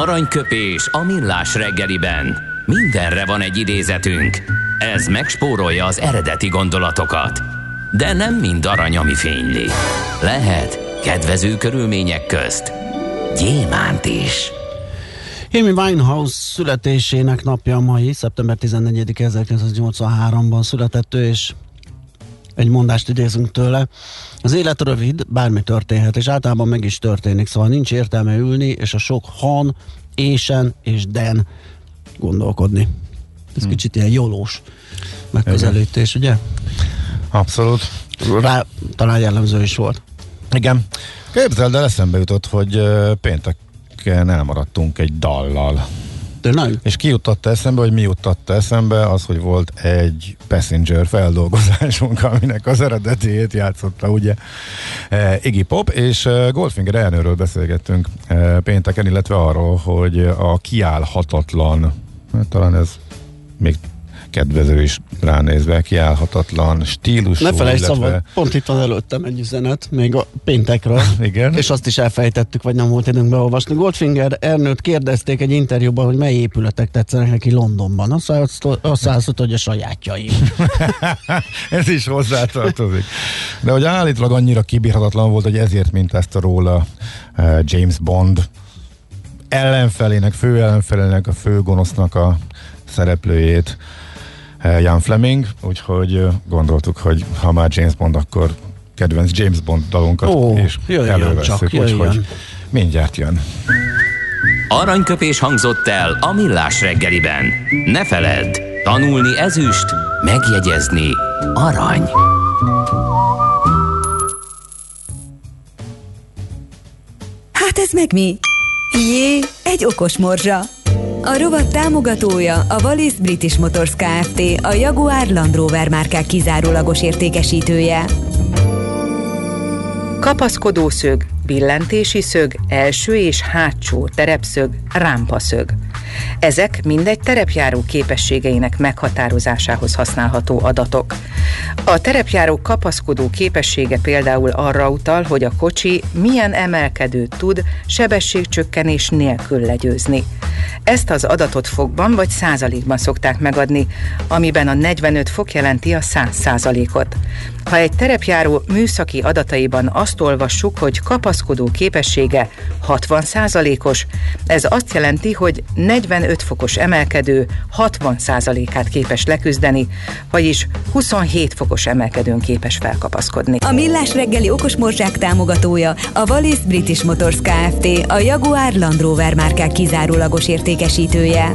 Speaker 2: Aranyköpés a millás reggeliben. Mindenre van egy idézetünk. Ez megspórolja az eredeti gondolatokat. De nem mind arany, ami fényli. Lehet kedvező körülmények közt gyémánt is.
Speaker 6: Amy Winehouse születésének napja a mai, szeptember tizennegyedike ezerkilencszáznyolcvanháromban született ő, és egy mondást idézünk tőle. Az élet rövid, bármi történhet, és általában meg is történik, szóval nincs értelme ülni, és a sok han, ésen és den gondolkodni. Ez hmm. kicsit ilyen jólós megközelítés, ugye?
Speaker 7: Abszolút.
Speaker 6: Rá talán jellemző is volt.
Speaker 7: Igen. Képzeld el, eszembe jutott, hogy pénteken elmaradtunk egy dallal.
Speaker 6: Tényleg?
Speaker 7: És ki juttatta eszembe, hogy mi juttatta eszembe, az, hogy volt egy Passenger feldolgozásunk, aminek az eredetiét játszotta ugye Iggy Pop, és Goldfinger elnőről beszélgettünk pénteken, illetve arról, hogy a kiállhatatlan, talán ez még kedvező is ránézve, kiállhatatlan stílusú.
Speaker 6: Ne felejtsd
Speaker 7: illetve...
Speaker 6: szabad, pont itt van előttem egy üzenet, még a péntekről.
Speaker 7: Igen.
Speaker 6: És azt is elfejtettük, vagy nem volt időnk beolvasni. Goldfinger Ernőt kérdezték egy interjúban, hogy mely épületek tetszenek neki Londonban. Azt állszott, hogy a sajátjai.
Speaker 7: Ez is hozzátartozik. De hogy állítólag annyira kibírhatatlan volt, hogy ezért mintázta róla uh, James Bond ellenfelének, fő ellenfelének, a fő gonosznak a szereplőjét, Ian Fleming, úgyhogy gondoltuk, hogy ha már James Bond, akkor kedvenc James Bond dalunkat
Speaker 6: Ó,
Speaker 7: és elővesszük, úgyhogy mindjárt jön.
Speaker 2: Aranyköpés hangzott el a millás reggeliben. Ne feledd, tanulni ezüst, megjegyezni arany.
Speaker 13: Hát ez meg mi? Jé, egy okos morzsa. A rovat támogatója a Wallis British Motors Kft., a Jaguar Land Rover márkák kizárólagos értékesítője.
Speaker 14: Kapaszkodószög, billentési szög, első és hátsó terepszög, rámpaszög. Ezek mindegy terepjáró képességeinek meghatározásához használható adatok. A terepjáró kapaszkodó képessége például arra utal, hogy a kocsi milyen emelkedőt tud sebességcsökkenés nélkül legyőzni. Ezt az adatot fokban vagy százalékban szokták megadni, amiben a negyvenöt fok jelenti a száz százalékot. Ha egy terepjáró műszaki adataiban azt olvassuk, hogy kapaszkodó képessége hatvan százalékos, ez azt jelenti, hogy negyvenöt fokos emelkedő hatvan százalékát képes leküzdeni, vagyis huszonhét fokos emelkedőn képes felkapaszkodni.
Speaker 13: A millás reggeli okos morzsák támogatója a Wallis British Motors Kft., a Jaguar Land Rover márkák kizárólagos értékesítője.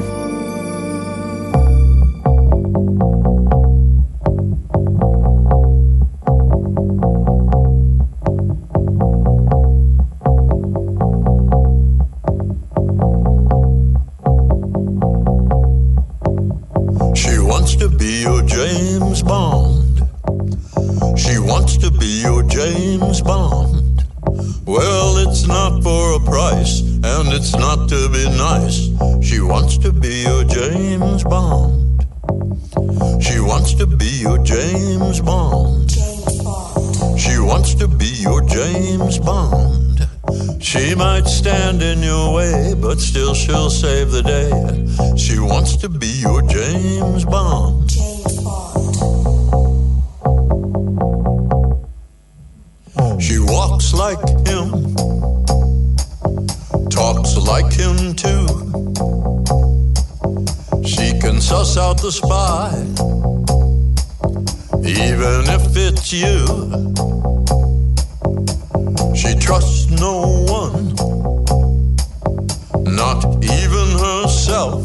Speaker 15: It's not to be nice. She wants to be your James Bond. She wants to be your James Bond. She wants to be your James Bond. She might stand in your way, but still she'll save the day. She wants to be your James Bond. She walks like him, talks like him too. She can suss out the spy, even if it's you. She trusts no one, not even herself.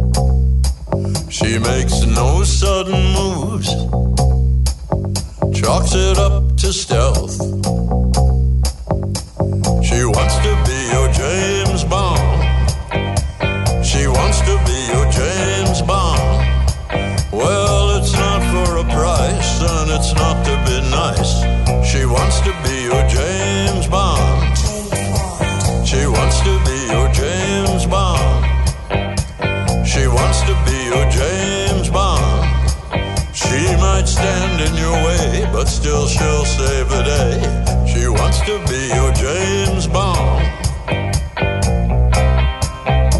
Speaker 15: She makes no sudden moves, chalks it up to stealth. She wants to be your James Bond. She wants to be your James Bond. Well, it's not for a price, and it's not to be nice. She wants to be your James Bond. She wants to be your James Bond. She wants to be your James Bond. She might stand in your way, but still she'll save the day. She wants to be your James Bond.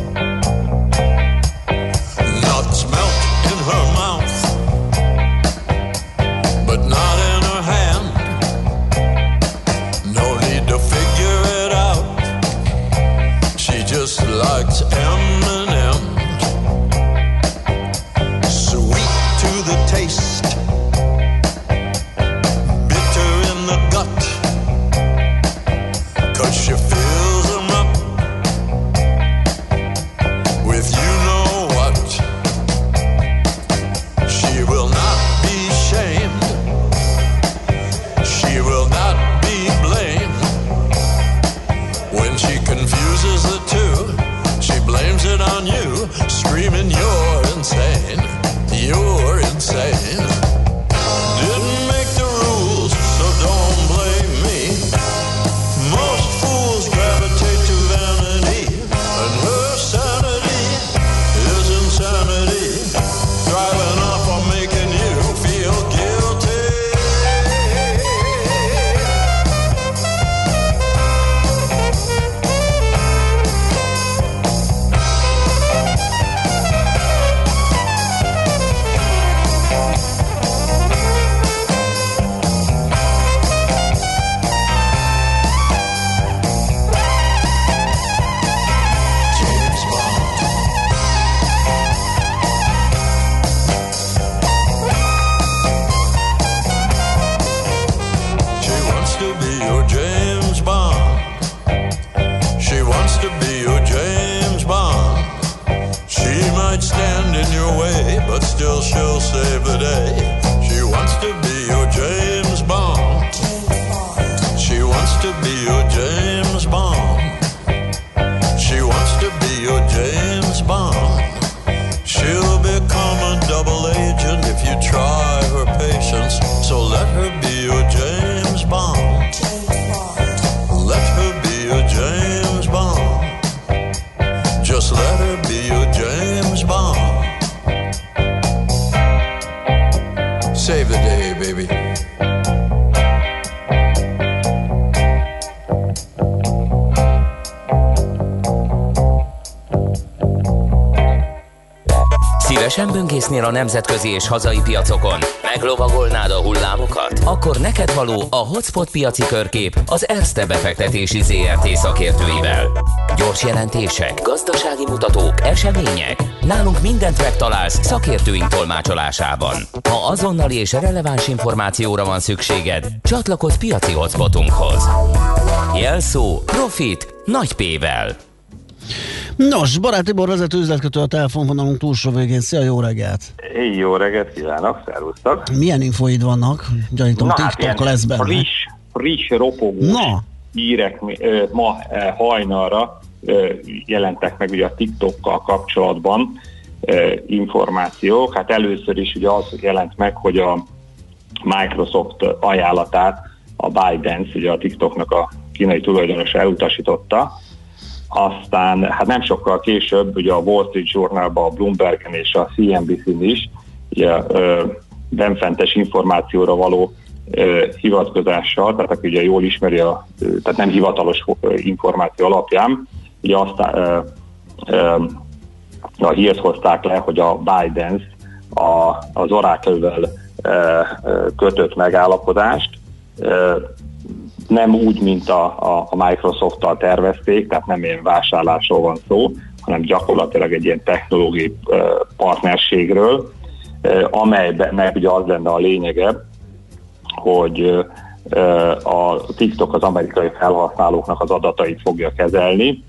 Speaker 15: just liked M and M's. Sweet to the taste, bitter in the gut, 'cause she fills them up with you know what. She will not be shamed, she will not be blamed. When she confuses the two, she blames it on you, screaming you're insane, you're insane. Didn't make the rules, so don't blame me. Most fools gravitate to vanity, and her sanity is insanity, thriving off of making you feel guilty. She wants to be your James Bond. She wants to be your James Bond. She might stand in your way, but still she'll save the day. She wants to be your James Bond. She wants to be your James Bond. She wants to be your James Bond. She'll become a double agent if you try her patience. So let her be your James Bond. Let her be your James Bond. Just let her be your James Bond. Save the day, baby.
Speaker 2: Szívesen böngésznél a nemzetközi és hazai piacokon? Meglovagolnád a hullámokat? Akkor neked való a Hotspot piaci körkép az Erste befektetési zé er té szakértőivel. Gyors jelentések, gazdasági mutatók, események. Nálunk mindent megtalálsz szakértőink tolmácsolásában. Ha azonnali és releváns információra van szükséged, csatlakozz piaci hotspotunkhoz. Jelszó Profit nagy P-vel.
Speaker 6: Nos, Barát Tibor vezető üzletkötő a telefonvonalunk túlsó végén. Szia, jó reggelt!
Speaker 16: Jó reggelt kívánok, szervusztok!
Speaker 6: Milyen infóid vannak? Gyanítom, TikTok lesz benne.
Speaker 16: Friss, friss ropogós
Speaker 6: Na.
Speaker 16: hírek ma hajnalra jelentek meg ugye a TikTokkal kapcsolatban információk. Hát először is ugye az jelent meg, hogy a Microsoft ajánlatát a ByteDance, ugye a TikToknak a kínai tulajdonosa elutasította. Aztán hát nem sokkal később ugye a Wall Street Journalban, a Bloombergen és a C N B C-n is ugye benfentes információra való ö, hivatkozással, tehát aki ugye jól ismeri, a, tehát nem hivatalos információ alapján, ugye azt ö, ö, a hírt hozták le, hogy a ByteDance a, az Oracle-vel ö, kötött megállapodást ö, nem úgy, mint a, a, a Microsoft-tal tervezték, tehát nem ilyen vásárlásról van szó, hanem gyakorlatilag egy ilyen technológiai uh, partnerségről, uh, amelyben ugye az lenne a lényege, hogy uh, a TikTok az amerikai felhasználóknak az adatait fogja kezelni,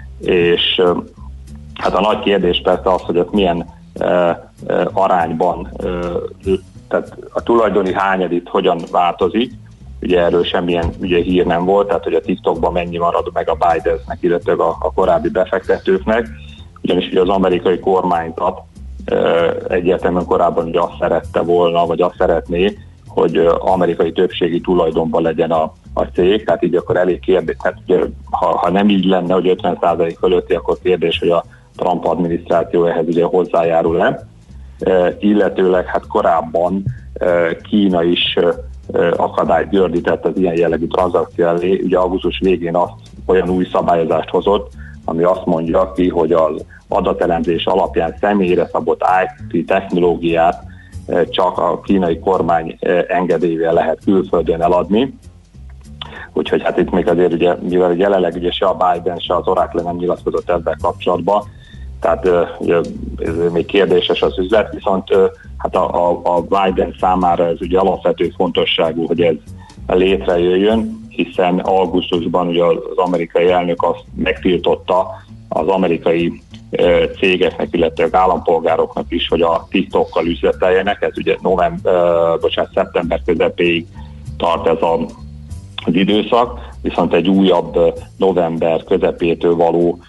Speaker 16: és uh, hát a nagy kérdés persze az, hogy ez milyen uh, uh, arányban, uh, tehát a tulajdoni hányadit hogyan változik. Ugye erről semmilyen ugye, hír nem volt, tehát hogy a TikTokban mennyi marad meg a ByteDance-nek, illetve a, a korábbi befektetőknek, ugyanis ugye az amerikai kormányzat e, egyértelműen korábban ugye azt szerette volna, vagy azt szeretné, hogy amerikai többségi tulajdonban legyen a, a cég, tehát így akkor elég kérdés, tehát ugye, ha, ha nem így lenne, hogy ötven százalék fölötti, akkor kérdés, hogy a Trump adminisztráció ehhez ugye hozzájárul-e, e, illetőleg hát korábban e, Kína is akadályt gördített az ilyen jellegű tranzakció elé. Ugye augusztus végén azt olyan új szabályozást hozott, ami azt mondja ki, hogy az adatelemzés alapján személyre szabott I T technológiát csak a kínai kormány engedélyével lehet külföldön eladni. Úgyhogy hát itt még azért ugye, mivel jelenleg ugye se a Biden, se az Oracle nem nyilatkozott ebben kapcsolatban, tehát ugye, ez még kérdéses az üzlet, viszont hát a, a, a Biden számára ez ugye alapvető fontosságú, hogy ez létrejöjjön, hiszen augusztusban ugye az amerikai elnök azt megtiltotta az amerikai cégeknek, illetve az állampolgároknak is, hogy a TikTokkal üzleteljenek. Ez ugye november, bocsánat, szeptember közepéig tart ez a, az időszak, viszont egy újabb november közepétől való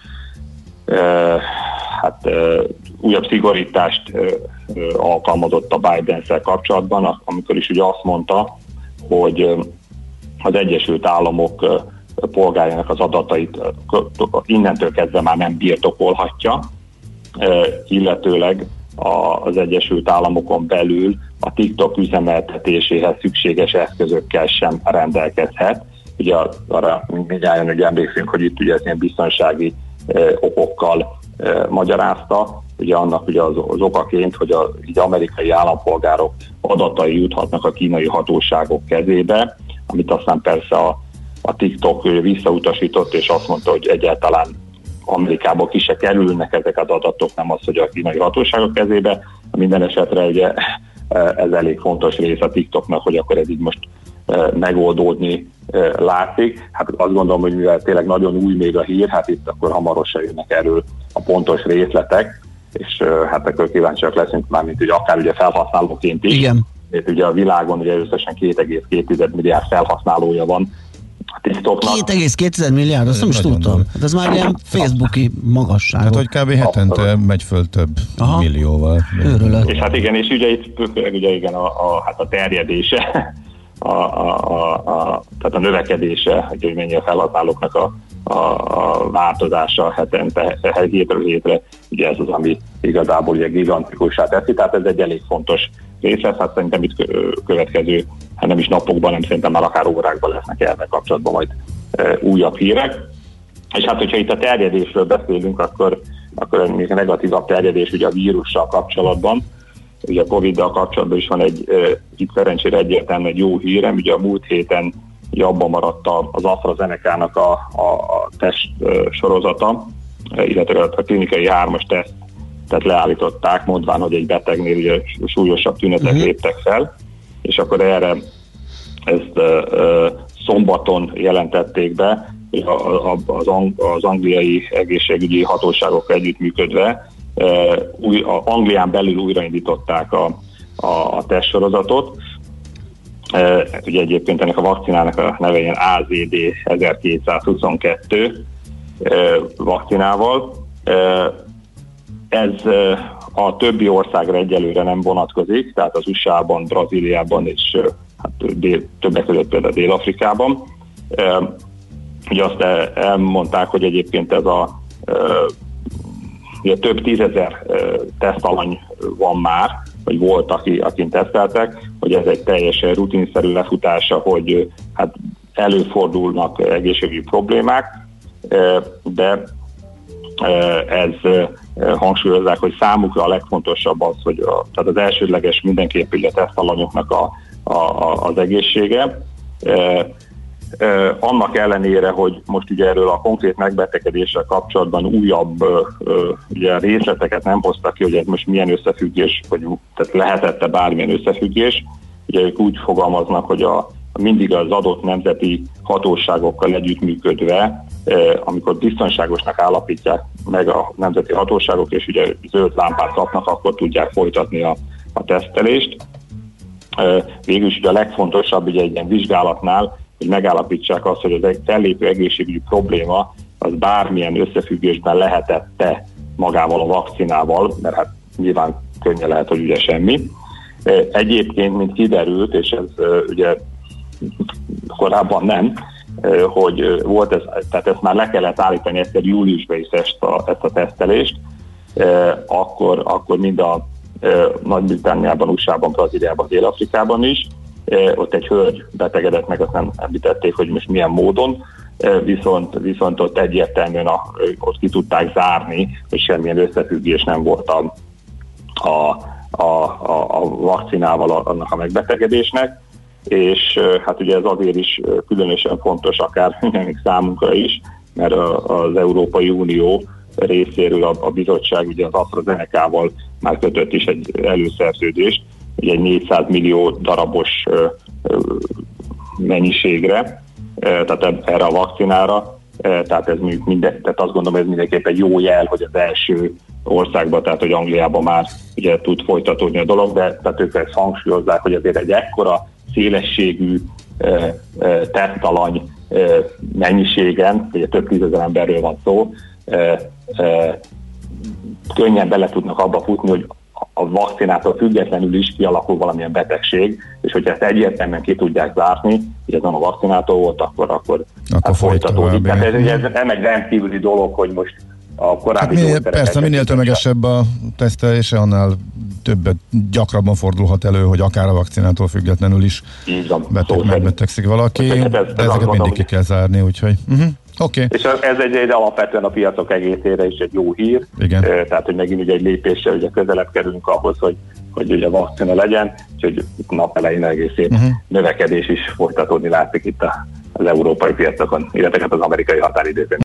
Speaker 16: hát újabb szigorítást alkalmazott a Biden-szel kapcsolatban, amikor is ugye azt mondta, hogy az Egyesült Államok polgárjának az adatait innentől kezdve már nem birtokolhatja, illetőleg az Egyesült Államokon belül a TikTok üzemeltetéséhez szükséges eszközökkel sem rendelkezhet. Ugye arra mindjárt ugye emlékszünk, hogy itt ugye ez ilyen biztonsági okokkal magyarázta, ugye annak ugye az, az okaként, hogy az amerikai állampolgárok adatai juthatnak a kínai hatóságok kezébe, amit aztán persze a, a TikTok visszautasított, és azt mondta, hogy egyáltalán Amerikából ki se kerülnek ezek az adatok, nem az, hogy a kínai hatóságok kezébe. Minden esetre ugye ez elég fontos rész a TikToknak, hogy akkor ez így most megoldódni látszik. Hát azt gondolom, hogy mivel tényleg nagyon új még a hír, hát itt akkor hamarosan jönnek erről a pontos részletek, és hát akkor kíváncsiak leszünk már, mint ugye akár ugye felhasználóként is.
Speaker 6: Igen.
Speaker 16: Itt ugye a világon ugye összesen két egész két milliárd felhasználója van a TikToknak.
Speaker 6: két egész két milliárd, azt nem is tudtam. Hát ez már ilyen Facebooki magasság.
Speaker 7: Hát, hogy kb. Hetente megy föl több Aha. millióval.
Speaker 6: Őrülök.
Speaker 16: És hát igen, és ugye itt ugye igen a, a, hát a terjedése, a, a, a, a, tehát a növekedése, hogy mennyi a felhasználóknak a, a, a változása hetente, hétről hétre, ugye ez az, ami igazából ugye gigantikussá teszi, tehát ez egy elég fontos része, hát szerintem itt következő, hát nem is napokban, nem szerintem már akár órákban lesznek ezzel kapcsolatban majd e, újabb hírek. És hát, hogyha itt a terjedésről beszélünk, akkor, akkor még negatívabb terjedés ugye a vírussal kapcsolatban. Ugye a Covid-dal kapcsolatban is van egy, e, itt szerencsére egyértelműen egy jó hírem, ugye a múlt héten ugye abban maradt az AstraZeneca-nak a, a, a test e, sorozata, e, illetve a klinikai hármas teszt, tehát leállították, mondván, hogy egy betegnél ugye súlyosabb tünetek uh-huh. léptek fel, és akkor erre ezt uh, uh, szombaton jelentették be, hogy a, a, az, ang, az angliai egészségügyi hatóságok együttműködve uh, új, a Anglián belül újraindították a, a, a testsorozatot. Uh, ugye egyébként ennek a vakcinának a neve ilyen á zé dé ezerkétszázhuszonkettő uh, vakcinával. Uh, Ez a többi országra egyelőre nem vonatkozik, tehát az u es á-ban, Brazíliában és hát dél, többek között például Dél-Afrikában. Ugye azt elmondták, hogy egyébként ez a ugye több tízezer tesztalany van már, vagy volt, aki, akin teszteltek, hogy ez egy teljesen rutinszerű lefutása, hogy hát előfordulnak egészségügyi problémák, de ez hangsúlyozzák, hogy számukra a legfontosabb az, hogy a, tehát az elsődleges mindenképp a tesztalanyoknak a, a, az egészsége. E, e, annak ellenére, hogy most ugye erről a konkrét megbetegedéssel kapcsolatban újabb e, ugye részleteket nem hoztak ki, hogy ez most milyen összefüggés, vagy tehát lehetette bármilyen összefüggés, ugye ők úgy fogalmaznak, hogy a mindig az adott nemzeti hatóságokkal együttműködve, amikor biztonságosnak állapítják meg a nemzeti hatóságok, és ugye zöld lámpát kapnak, akkor tudják folytatni a, a tesztelést. Végülis ugye a legfontosabb ugye egy ilyen vizsgálatnál, hogy megállapítsák azt, hogy az fellépő egészségügyi probléma az bármilyen összefüggésben lehetett-e magával a vakcinával, mert hát nyilván könnyen lehet, hogy ugye semmi. Egyébként, mint kiderült, és ez ugye korábban nem, hogy volt ez, tehát ezt már le kellett állítani egyszer júliusban is ezt a, ezt a tesztelést, akkor, akkor mind a Nagy-Britanniában, u es á-ban, Brazíliában, Dél-Afrikában is, ott egy hölgy betegedett meg, azt nem említették, hogy most milyen módon, viszont, viszont ott egyértelműen a, ott ki tudták zárni, hogy semmilyen összefüggés nem volt a, a, a, a, a vakcinával annak a megbetegedésnek. és hát ugye ez azért is különösen fontos akár számunkra is, mert az Európai Unió részéről a, a bizottság ugye az AstraZeneca-val már kötött is egy előszerződést, ugye egy négyszáz millió darabos mennyiségre, tehát erre a vakcinára, tehát ez minden, tehát azt gondolom, ez mindenképp egy jó jel, hogy az első országban, tehát hogy Angliában már ugye tud folytatódni a dolog, de tehát ők ezt hangsúlyozzák, hogy azért egy ekkora szélességű tesztalany mennyiségen, ugye több tízezer emberről van szó, könnyen bele tudnak abba futni, hogy a vakcinától függetlenül is kialakul valamilyen betegség, és hogyha ezt egyértelműen ki tudják zárni, hogy ez nem a vakcinától volt, akkor, akkor, akkor hát folytatódik. Tehát ez, ez nem egy rendkívüli dolog, hogy most a korábbi
Speaker 7: hát minél, persze, minél tömegesebb a tesztelése, annál többet gyakrabban fordulhat elő, hogy akár a vakcinától függetlenül is beteg, megbetegszik valaki, ez, ez, ez de ezeket mindig ki kell zárni, úgyhogy... Uh-huh. Okay.
Speaker 16: És ez egy, egy alapvetően a piacok egészére is egy jó hír.
Speaker 7: Igen.
Speaker 16: Tehát, hogy megint ugye egy lépéssel ugye közelebb kerülünk ahhoz, hogy, hogy ugye vakcina legyen, úgyhogy nap elején egész szép uh-huh. növekedés is folytatódni látszik itt az európai piacokon, illetve az amerikai határidőben.